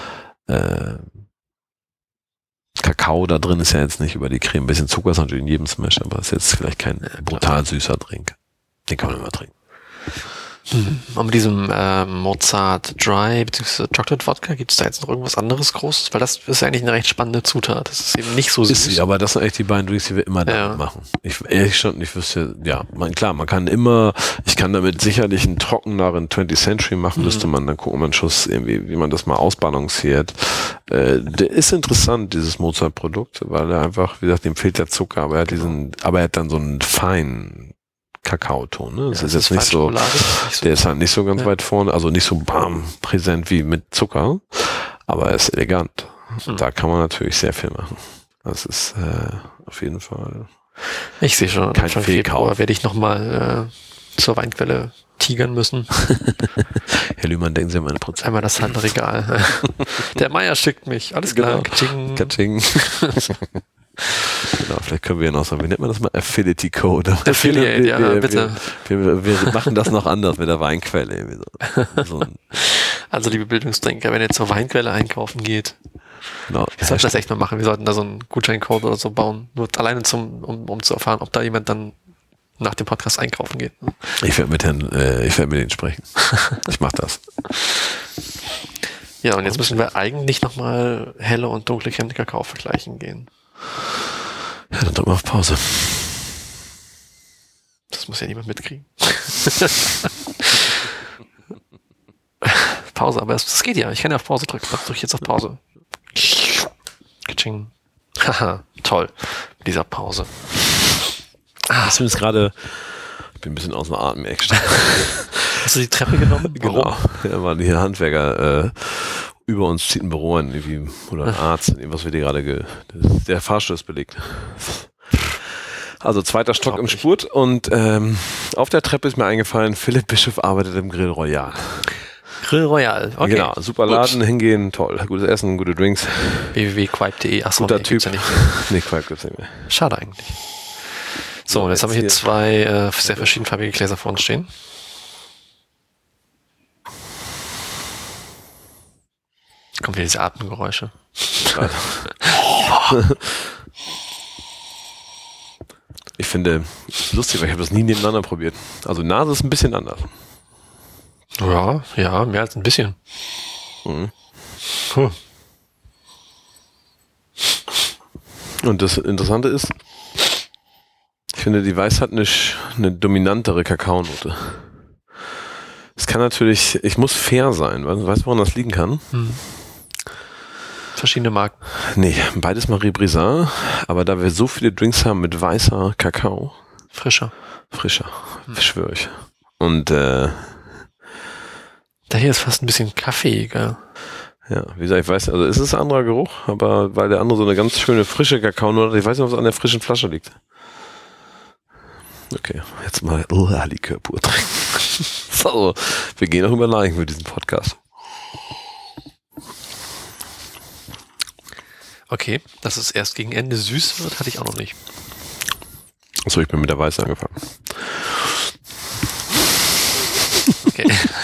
Kakao da drin ist ja jetzt nicht über die Creme. Ein bisschen Zucker ist natürlich in jedem Smash, aber ist jetzt vielleicht kein brutal süßer Drink. Den kann man immer trinken. Und mit diesem Mozart Dry bzw. Chocolate Vodka, gibt es da jetzt noch irgendwas anderes Großes? Weil das ist eigentlich eine recht spannende Zutat. Das ist eben nicht so süß. Ist sie, aber das sind eigentlich die beiden Drinks, die wir immer damit machen. Ich wüsste, ja, ich kann damit sicherlich einen trockeneren 20th Century machen, müsste man dann gucken, ob man Schuss irgendwie, wie man das mal ausbalanciert. Der ist interessant, dieses Mozart-Produkt, weil er einfach, wie gesagt, dem fehlt der Zucker, aber er hat dann so einen feinen Kakaoton, ne? Das ist jetzt nicht so, der ist halt nicht so ganz weit vorne, also nicht so präsent wie mit Zucker, aber er ist elegant. Da kann man natürlich sehr viel machen. Das ist auf jeden Fall. Ich sehe schon, kein Fehlkauf. Werde ich nochmal zur Weinquelle tigern müssen. Herr Lühmann, denken Sie an meine Prozent. Einmal das Handregal. Der Meier schickt mich. Alles klar. Genau. Katsching. Genau, vielleicht können wir ja noch sagen, wie nennt man das mal? Affinity Code. Affiliate, bitte. Wir machen das noch anders mit der Weinquelle. Also liebe Bildungstrinker, wenn ihr zur Weinquelle einkaufen geht, genau. wir sollten das echt mal machen. Wir sollten da so einen Gutscheincode oder so bauen. Nur alleine um zu erfahren, ob da jemand dann nach dem Podcast einkaufen geht. Ich werde mit denen sprechen. Ich mache das. Ja, und jetzt müssen wir eigentlich nochmal helle und dunkle Creme de Cacao vergleichen gehen. Ja, dann drücken wir auf Pause. Das muss ja niemand mitkriegen. Pause, aber das geht ja. Ich kann ja auf Pause drücken. Drücke ich jetzt auf Pause. Katsching. Haha, toll. Mit dieser Pause. Ich bin jetzt gerade, ein bisschen aus dem Atem extra. Hast du die Treppe genommen? Genau. Ja, waren die Handwerker über uns zieht ein Büro an, irgendwie, oder ein Arzt, was wir dir gerade der Fahrstuhl ist belegt. Also 2. Stock im Spurt und auf der Treppe ist mir eingefallen, Philipp Bischof arbeitet im Grill Royal. Grill Royal, okay. Genau, super Laden, hingehen, toll, gutes Essen, gute Drinks. www.quipe.de, achso, guter Typ. Ja nicht nee, Quipe gibt's nicht mehr. Schade eigentlich. So, und jetzt haben wir hier 2 sehr verschiedenfarbige Gläser vor uns stehen. Kommt wieder diese Atemgeräusche. Ich finde, es ist lustig, weil ich habe das nie nebeneinander probiert. Also Nase ist ein bisschen anders. Ja, mehr als ein bisschen. Mhm. Und das Interessante ist, ich finde, die Weiß hat eine dominantere Kakaonote. Es kann natürlich, ich muss fair sein. Weißt du, woran das liegen kann? Verschiedene Marken. Nee, beides Marie Brizard, aber da wir so viele Drinks haben mit weißer Kakao. Frischer, schwöre ich. Und der hier ist fast ein bisschen kaffeeiger. ja, wie gesagt, ich weiß, also es ist ein anderer Geruch, aber weil der andere so eine ganz schöne frische Kakaonote hat, ich weiß nicht, ob es an der frischen Flasche liegt. Okay, jetzt mal Likör pur trinken. So, wir gehen auch über Leichen für diesen Podcast. Okay, dass es erst gegen Ende süß wird, hatte ich auch noch nicht. Achso, ich bin mit der Weiße angefangen. Okay.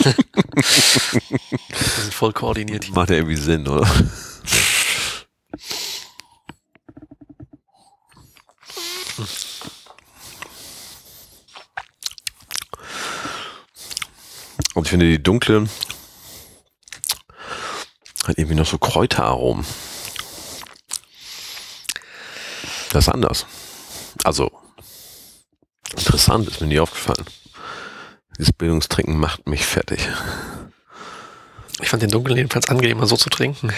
Wir sind voll koordiniert hier. Macht ja irgendwie Sinn, oder? Und ich finde, die dunkle hat irgendwie noch so Kräuteraromen. Das ist anders. Also, interessant, ist mir nie aufgefallen. Dieses Bildungstrinken macht mich fertig. Ich fand den dunklen jedenfalls angenehmer so zu trinken.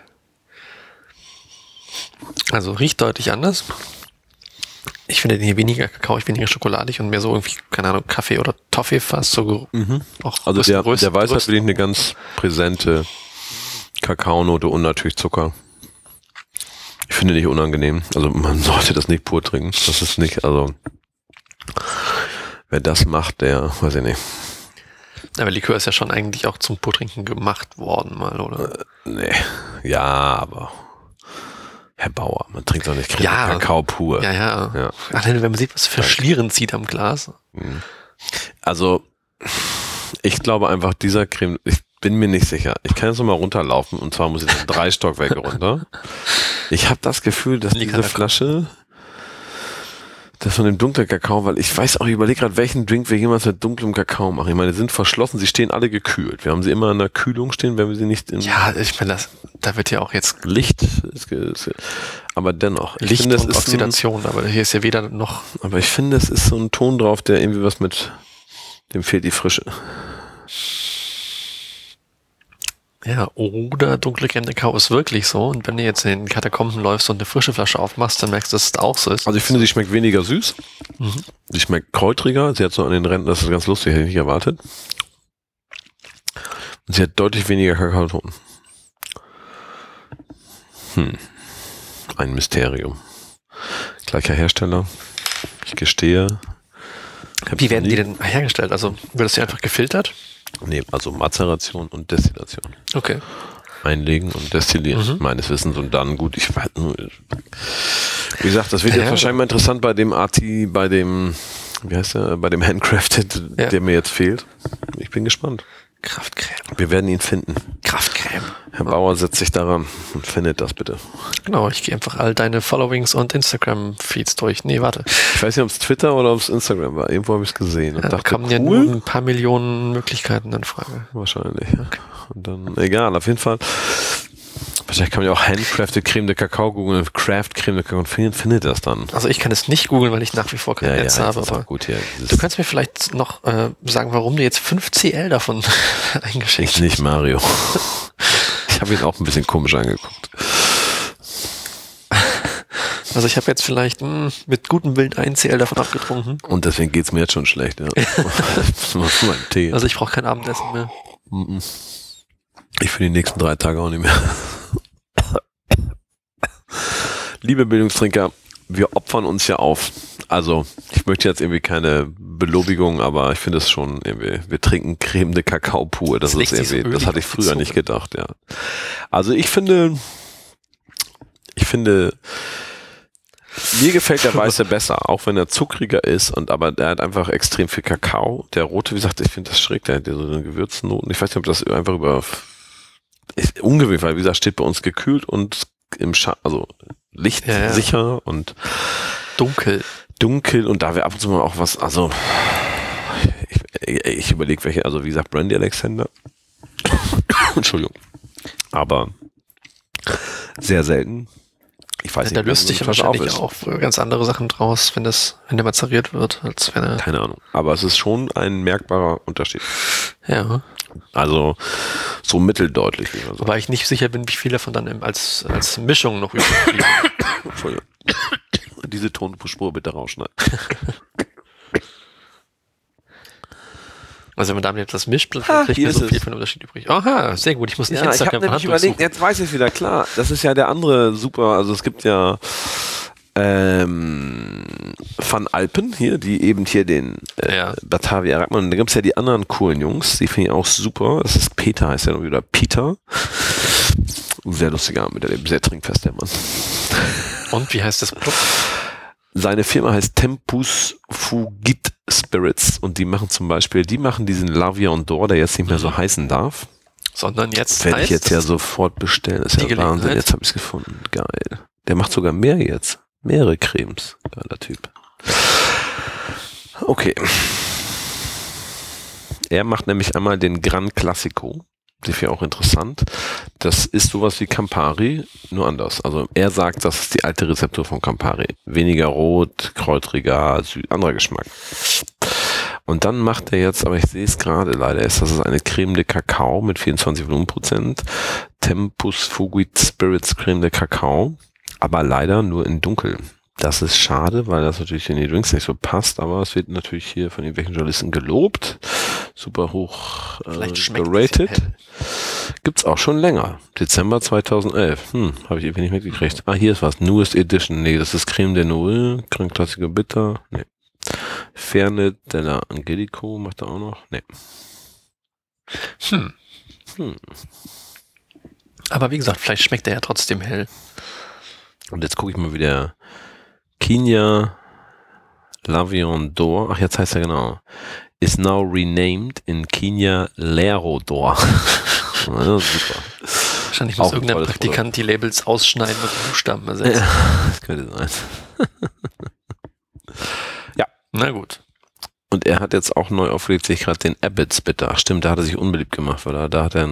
Also riecht deutlich anders. Ich finde den hier weniger kakaoig, weniger schokoladig und mehr so irgendwie, keine Ahnung, Kaffee oder Toffee fast so. Auch Also der Weiß hat wirklich eine ganz präsente Kakaonote und natürlich Zucker. Ich finde nicht unangenehm. Also man sollte das nicht pur trinken. Das ist nicht, also wer das macht, der, weiß ich nicht. Aber Likör ist ja schon eigentlich auch zum Purtrinken gemacht worden mal, oder? Nee. Ja, aber Herr Bauer, man trinkt doch nicht Kakao pur. Ja. Ach, wenn man sieht, was für Schlieren zieht am Glas. Also, ich glaube einfach, dieser Creme, ich bin mir nicht sicher. Ich kann jetzt noch mal runterlaufen und zwar muss ich 3 Stockwerke runter. Ich habe das Gefühl, dass diese Flasche, das von dem dunklen Kakao, weil ich weiß auch, ich überlege gerade, welchen Drink wir jemals mit dunklem Kakao machen. Ich meine, die sind verschlossen, sie stehen alle gekühlt. Wir haben sie immer in der Kühlung stehen, wenn wir sie nicht in... Ja, ich meine, da wird ja auch jetzt... Licht, aber dennoch. Licht finde, und Oxidation, aber hier ist ja weder noch... Aber ich finde, es ist so ein Ton drauf, der irgendwie was mit... Dem fehlt die Frische. Ja, oder dunkle Creme de Cacao ist wirklich so. Und wenn du jetzt in den Katakomben läufst und eine frische Flasche aufmachst, dann merkst du, dass es auch so ist. Also ich finde, sie schmeckt weniger süß. Sie schmeckt kräutriger. Sie hat so an den Rändern, das ist ganz lustig, hätte ich nicht erwartet. Und sie hat deutlich weniger Kakaoton. Ein Mysterium. Gleicher Hersteller. Ich gestehe. Wie werden die denn hergestellt? Also wird das hier einfach gefiltert? Nee, also Mazeration und Destillation. Okay. Einlegen und destillieren, meines Wissens. Und dann, gut, ich weiß nur, wie gesagt, das wird jetzt wahrscheinlich mal interessant bei dem Arti, bei dem, wie heißt der, bei dem Handcrafted, der mir jetzt fehlt. Ich bin gespannt. Kraftcreme. Wir werden ihn finden. Kraftcreme. Herr Bauer setzt sich daran und findet das bitte. Genau, ich gehe einfach all deine Followings und Instagram-Feeds durch. Nee, warte. Ich weiß nicht, ob es Twitter oder ob es Instagram war. Irgendwo habe ich es gesehen. Und da dachte, kamen ja nur ein paar Millionen Möglichkeiten in Frage. Wahrscheinlich, ja. Okay. Und dann, egal, auf jeden Fall. Wahrscheinlich kann man ja auch Handcrafted Creme de Cacao googeln, Craft Creme de Cacao und findet das dann. Also ich kann es nicht googeln, weil ich nach wie vor kein Netz habe. Aber gut hier. Du kannst mir vielleicht noch sagen, warum du jetzt 5 CL davon eingeschickt hast. Ich nicht, Mario. Ich habe ihn auch ein bisschen komisch angeguckt. Also ich habe jetzt vielleicht mit gutem Willen 1 CL davon abgetrunken. Und deswegen geht's mir jetzt schon schlecht. Ja. Also ich brauche kein Abendessen mehr. Ich für die nächsten 3 Tage auch nicht mehr. Liebe Bildungstrinker, wir opfern uns ja auf. Also, ich möchte jetzt irgendwie keine Belobigung, aber ich finde es schon irgendwie, wir trinken Creme de Cacao pur. Das ist irgendwie, das hatte ich früher nicht gedacht, ja. Also ich finde, mir gefällt der Weiße besser, auch wenn er zuckriger ist, aber der hat einfach extrem viel Kakao. Der Rote, wie gesagt, ich finde das schräg, der hat so eine Gewürznoten. Ich weiß nicht, ob das einfach ist ungewöhnlich, weil wie gesagt, steht bei uns gekühlt und im also lichtsicher und dunkel. dunkel und da wäre ab und zu mal auch was, also ich überlege welche, also wie gesagt Brandy Alexander. Entschuldigung. Aber sehr selten. Ich weiß Da nicht, löst sich ja wahrscheinlich auch ganz andere Sachen draus, wenn der mazeriert wird, als wenn er... Keine Ahnung. Aber es ist schon ein merkbarer Unterschied. Ja. Also so mitteldeutlich. Wobei ich nicht sicher bin, wie viele davon dann als Mischung noch übrig blieben. Entschuldigung. Diese Tonspur bitte rausschneiden. Also wenn man damit etwas mischt, kriegt man so viel von dem Unterschied übrig. Aha, sehr gut. Ich muss nicht Instagram ich habe nämlich überlegt, jetzt weiß ich wieder, klar. Das ist ja der andere super, also es gibt ja Van Alpen hier, die eben hier den Batavia Radmann. Da gibt es ja die anderen coolen Jungs, die finde ich auch super. Das ist Peter, heißt ja noch wieder Peter. Sehr lustiger mit dem sehr trinkfest, der Mann. Und wie heißt das Produkt? Seine Firma heißt Tempus Fugit Spirits und die machen zum Beispiel, diesen L'Avion d'Or, der jetzt nicht mehr so heißen darf. Sondern jetzt werde ich jetzt ja sofort bestellen. Das ist ja Wahnsinn. Jetzt habe ich es gefunden. Geil. Der macht sogar mehr jetzt. Mehrere Cremes. Geiler Typ. Okay. Er macht nämlich einmal den Gran Classico. Die finde ich auch interessant. Das ist sowas wie Campari, nur anders. Also er sagt, das ist die alte Rezeptur von Campari. Weniger rot, kräutriger, anderer Geschmack. Und dann macht er jetzt, aber ich sehe es gerade leider, das ist eine Creme de Kakao mit 24 Volumenprozent. Tempus Fugit Spirits Creme de Kakao. Aber leider nur in dunkel. Das ist schade, weil das natürlich in die Drinks nicht so passt, aber es wird natürlich hier von irgendwelchen Journalisten gelobt. Super hoch geratet. Gibt's auch schon länger. Dezember 2011. Habe ich irgendwie nicht mitgekriegt. Ah, hier ist was. Newest Edition. Nee, das ist Creme de Noël. Gran Classico Bitter. Nee. Fernet della Angelico macht er auch noch. Nee. Aber wie gesagt, vielleicht schmeckt er ja trotzdem hell. Und jetzt gucke ich mal wieder. Quinja L'Avion d'Or. Ach, jetzt heißt er genau. Is now renamed in Quinja Lero d'Or. Ja, super. Wahrscheinlich muss irgendein Praktikant die Labels ausschneiden und Buchstaben ersetzen. Ja, das könnte sein. Ja. Na gut. Und er hat jetzt auch neu aufgelegt, sich gerade den Abbott's Bitter. Ach stimmt, da hat er sich unbeliebt gemacht, weil da hat er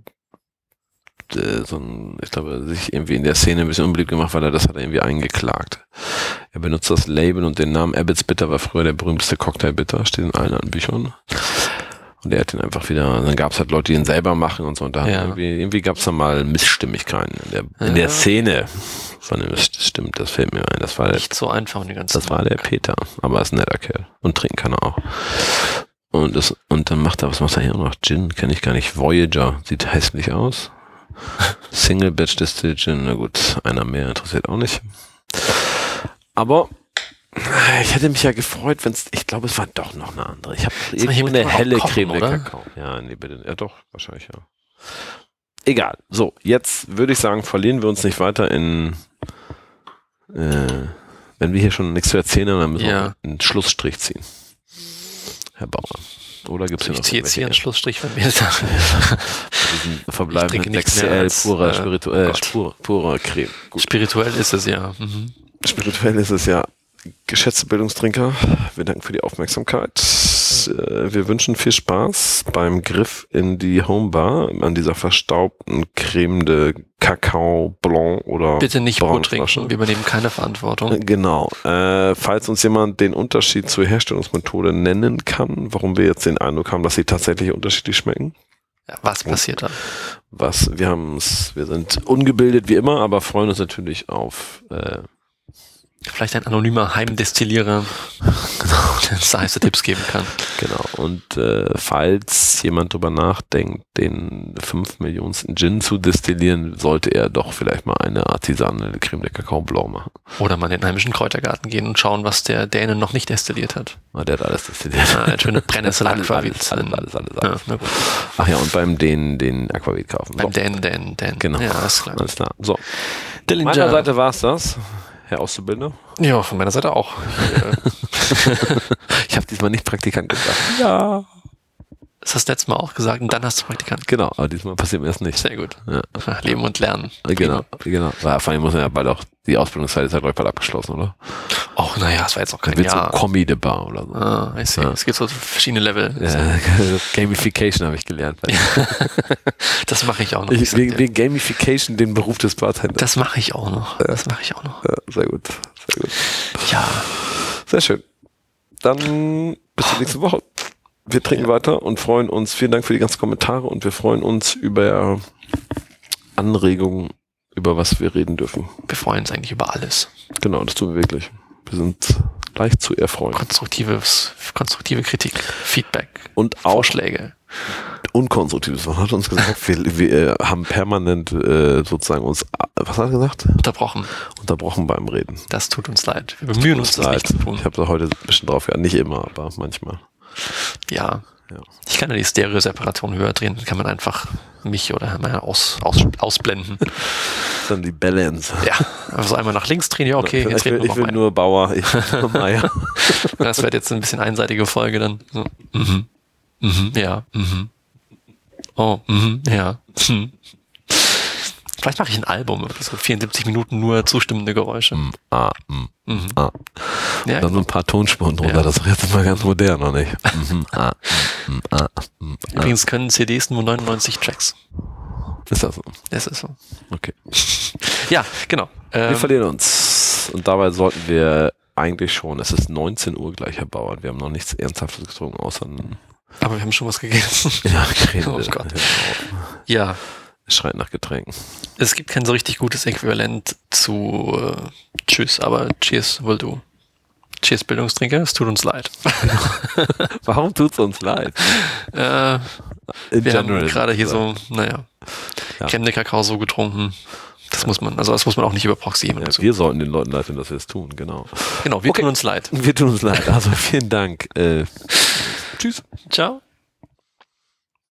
ich glaube, sich irgendwie in der Szene ein bisschen unbeliebt gemacht, weil das hat er irgendwie eingeklagt. Er benutzt das Label und den Namen Abbott's Bitter, war früher der berühmteste Cocktail-Bitter, steht in allen anderen Büchern. Und er hat den einfach wieder, dann gab es halt Leute, die ihn selber machen und so, und da irgendwie gab es da mal Missstimmigkeiten in der Szene. Stimmt, das fällt mir ein. Das war nicht so einfach die ganze Das war der Peter, aber er ist ein netter Kerl. Und trinken kann er auch. Und dann was macht er hier noch? Gin, kenne ich gar nicht. Voyager, sieht hässlich aus. Single Batch Distilled Gin, na gut, einer mehr interessiert auch nicht. Aber ich hätte mich ja gefreut, ich glaube, es war doch noch eine andere. Ich habe irgendwo eine helle Creme de Kakao. Ja, nee, bitte. Ja, doch, wahrscheinlich, ja. Egal. So, jetzt würde ich sagen, verlieren wir uns nicht weiter wenn wir hier schon nichts zu erzählen haben, dann müssen wir einen Schlussstrich ziehen. Herr Bauer. Oder gibt's hier noch? Ich ziehe jetzt hier einen Schlussstrich bei mir. Diesen verbleibenden 6cl purer Creme. Gut. Spirituell ist es ja. Mhm. Spirituell ist es ja. Geschätzte Bildungstrinker, wir danken für die Aufmerksamkeit. Wir wünschen viel Spaß beim Griff in die Homebar an dieser verstaubten Creme de Kakao Blanc oder bitte nicht Brot trinken, wir übernehmen keine Verantwortung. Genau. Falls uns jemand den Unterschied zur Herstellungsmethode nennen kann, warum wir jetzt den Eindruck haben, dass sie tatsächlich unterschiedlich schmecken. Ja, was passiert da? Wir sind ungebildet wie immer, aber freuen uns natürlich auf vielleicht ein anonymer Heimdestillierer, der uns da heiße Tipps geben kann. Genau. Und falls jemand drüber nachdenkt, den 5 Millionsten Gin zu destillieren, sollte er doch vielleicht mal eine artisanale Creme de Kakao Blanc machen. Oder mal in den heimischen Kräutergarten gehen und schauen, was der Däne noch nicht destilliert hat. Der hat alles destilliert. Eine schöne Brennnessel-Aquavit. Alles. Ja, na gut. Ach ja, und beim den Aquavit kaufen. Beim Dänen. Genau. Ja, alles klar. So. Dillinger. Von meiner Seite war es das. Herr Auszubildender? Ja, von meiner Seite auch. Ich habe diesmal nicht Praktikant gesagt. Ja. Das hast du letztes Mal auch gesagt und dann hast du Praktikant. Genau, aber diesmal passiert mir das nicht. Sehr gut. Ja. Leben und Lernen. Genau. Weil vor allem muss man ja bald auch, die Ausbildungszeit ist ja gleich bald abgeschlossen, oder? Oh, naja, das war jetzt auch kein Wird Jahr. so Kombi de Bar oder so. Ah, ich sehe. Es gibt so verschiedene Level. Ja, Gamification habe ich gelernt. Das mache ich auch noch. Wegen Gamification den Beruf des Bartenders. Das mache ich auch noch. Ja, sehr gut. Ja. Sehr schön. Dann bis zur nächsten Woche. Wir trinken weiter und freuen uns. Vielen Dank für die ganzen Kommentare und wir freuen uns über Anregungen, über was wir reden dürfen. Wir freuen uns eigentlich über alles. Genau, das tun wir wirklich. Wir sind leicht zu erfreuen. Konstruktive Kritik, Feedback und auch Vorschläge. Unkonstruktives. Man hat uns gesagt, wir haben permanent sozusagen uns, was hat er gesagt? Unterbrochen beim Reden. Das tut uns leid. Wir bemühen uns, das nicht zu tun. Ich habe da heute ein bisschen drauf gehabt. Nicht immer, aber manchmal. Ja. Ich kann ja die Stereo-Separation höher drehen, dann kann man einfach mich oder Herr ausblenden. Dann die Balance. Ja, also einmal nach links drehen, ja okay, jetzt reden wir noch Ich will nur Bauer, ich will nur Meier. Das wird jetzt ein bisschen einseitige Folge dann. So. Ja. Oh, ja. Vielleicht mache ich ein Album, so 74 Minuten nur zustimmende Geräusche. Ja, dann so ein paar Tonspuren drunter, ja. Das ist jetzt mal ganz modern, oder nicht? Übrigens können CDs nur 99 Tracks. Ist das so? Das ist so. Okay. Ja, genau. Wir verlieren uns. Und dabei sollten wir eigentlich schon, es ist 19 Uhr gleich, Herr Bauer. Wir haben noch nichts Ernsthaftes getrunken, außer aber wir haben schon was gegessen. Ja, oh Gott. Ja. Es schreit nach Getränken. Es gibt kein so richtig gutes Äquivalent zu Tschüss, aber Cheers will do. Cheers, Bildungstrinker, es tut uns leid. Warum tut es uns leid? Wir haben gerade hier so, Creme Kakao so getrunken. Das muss man auch nicht über Proxy. Wir sollten den Leuten leid tun, dass wir es tun, genau. Genau, wir tun uns leid. Wir tun uns leid, also vielen Dank. Tschüss. Ciao.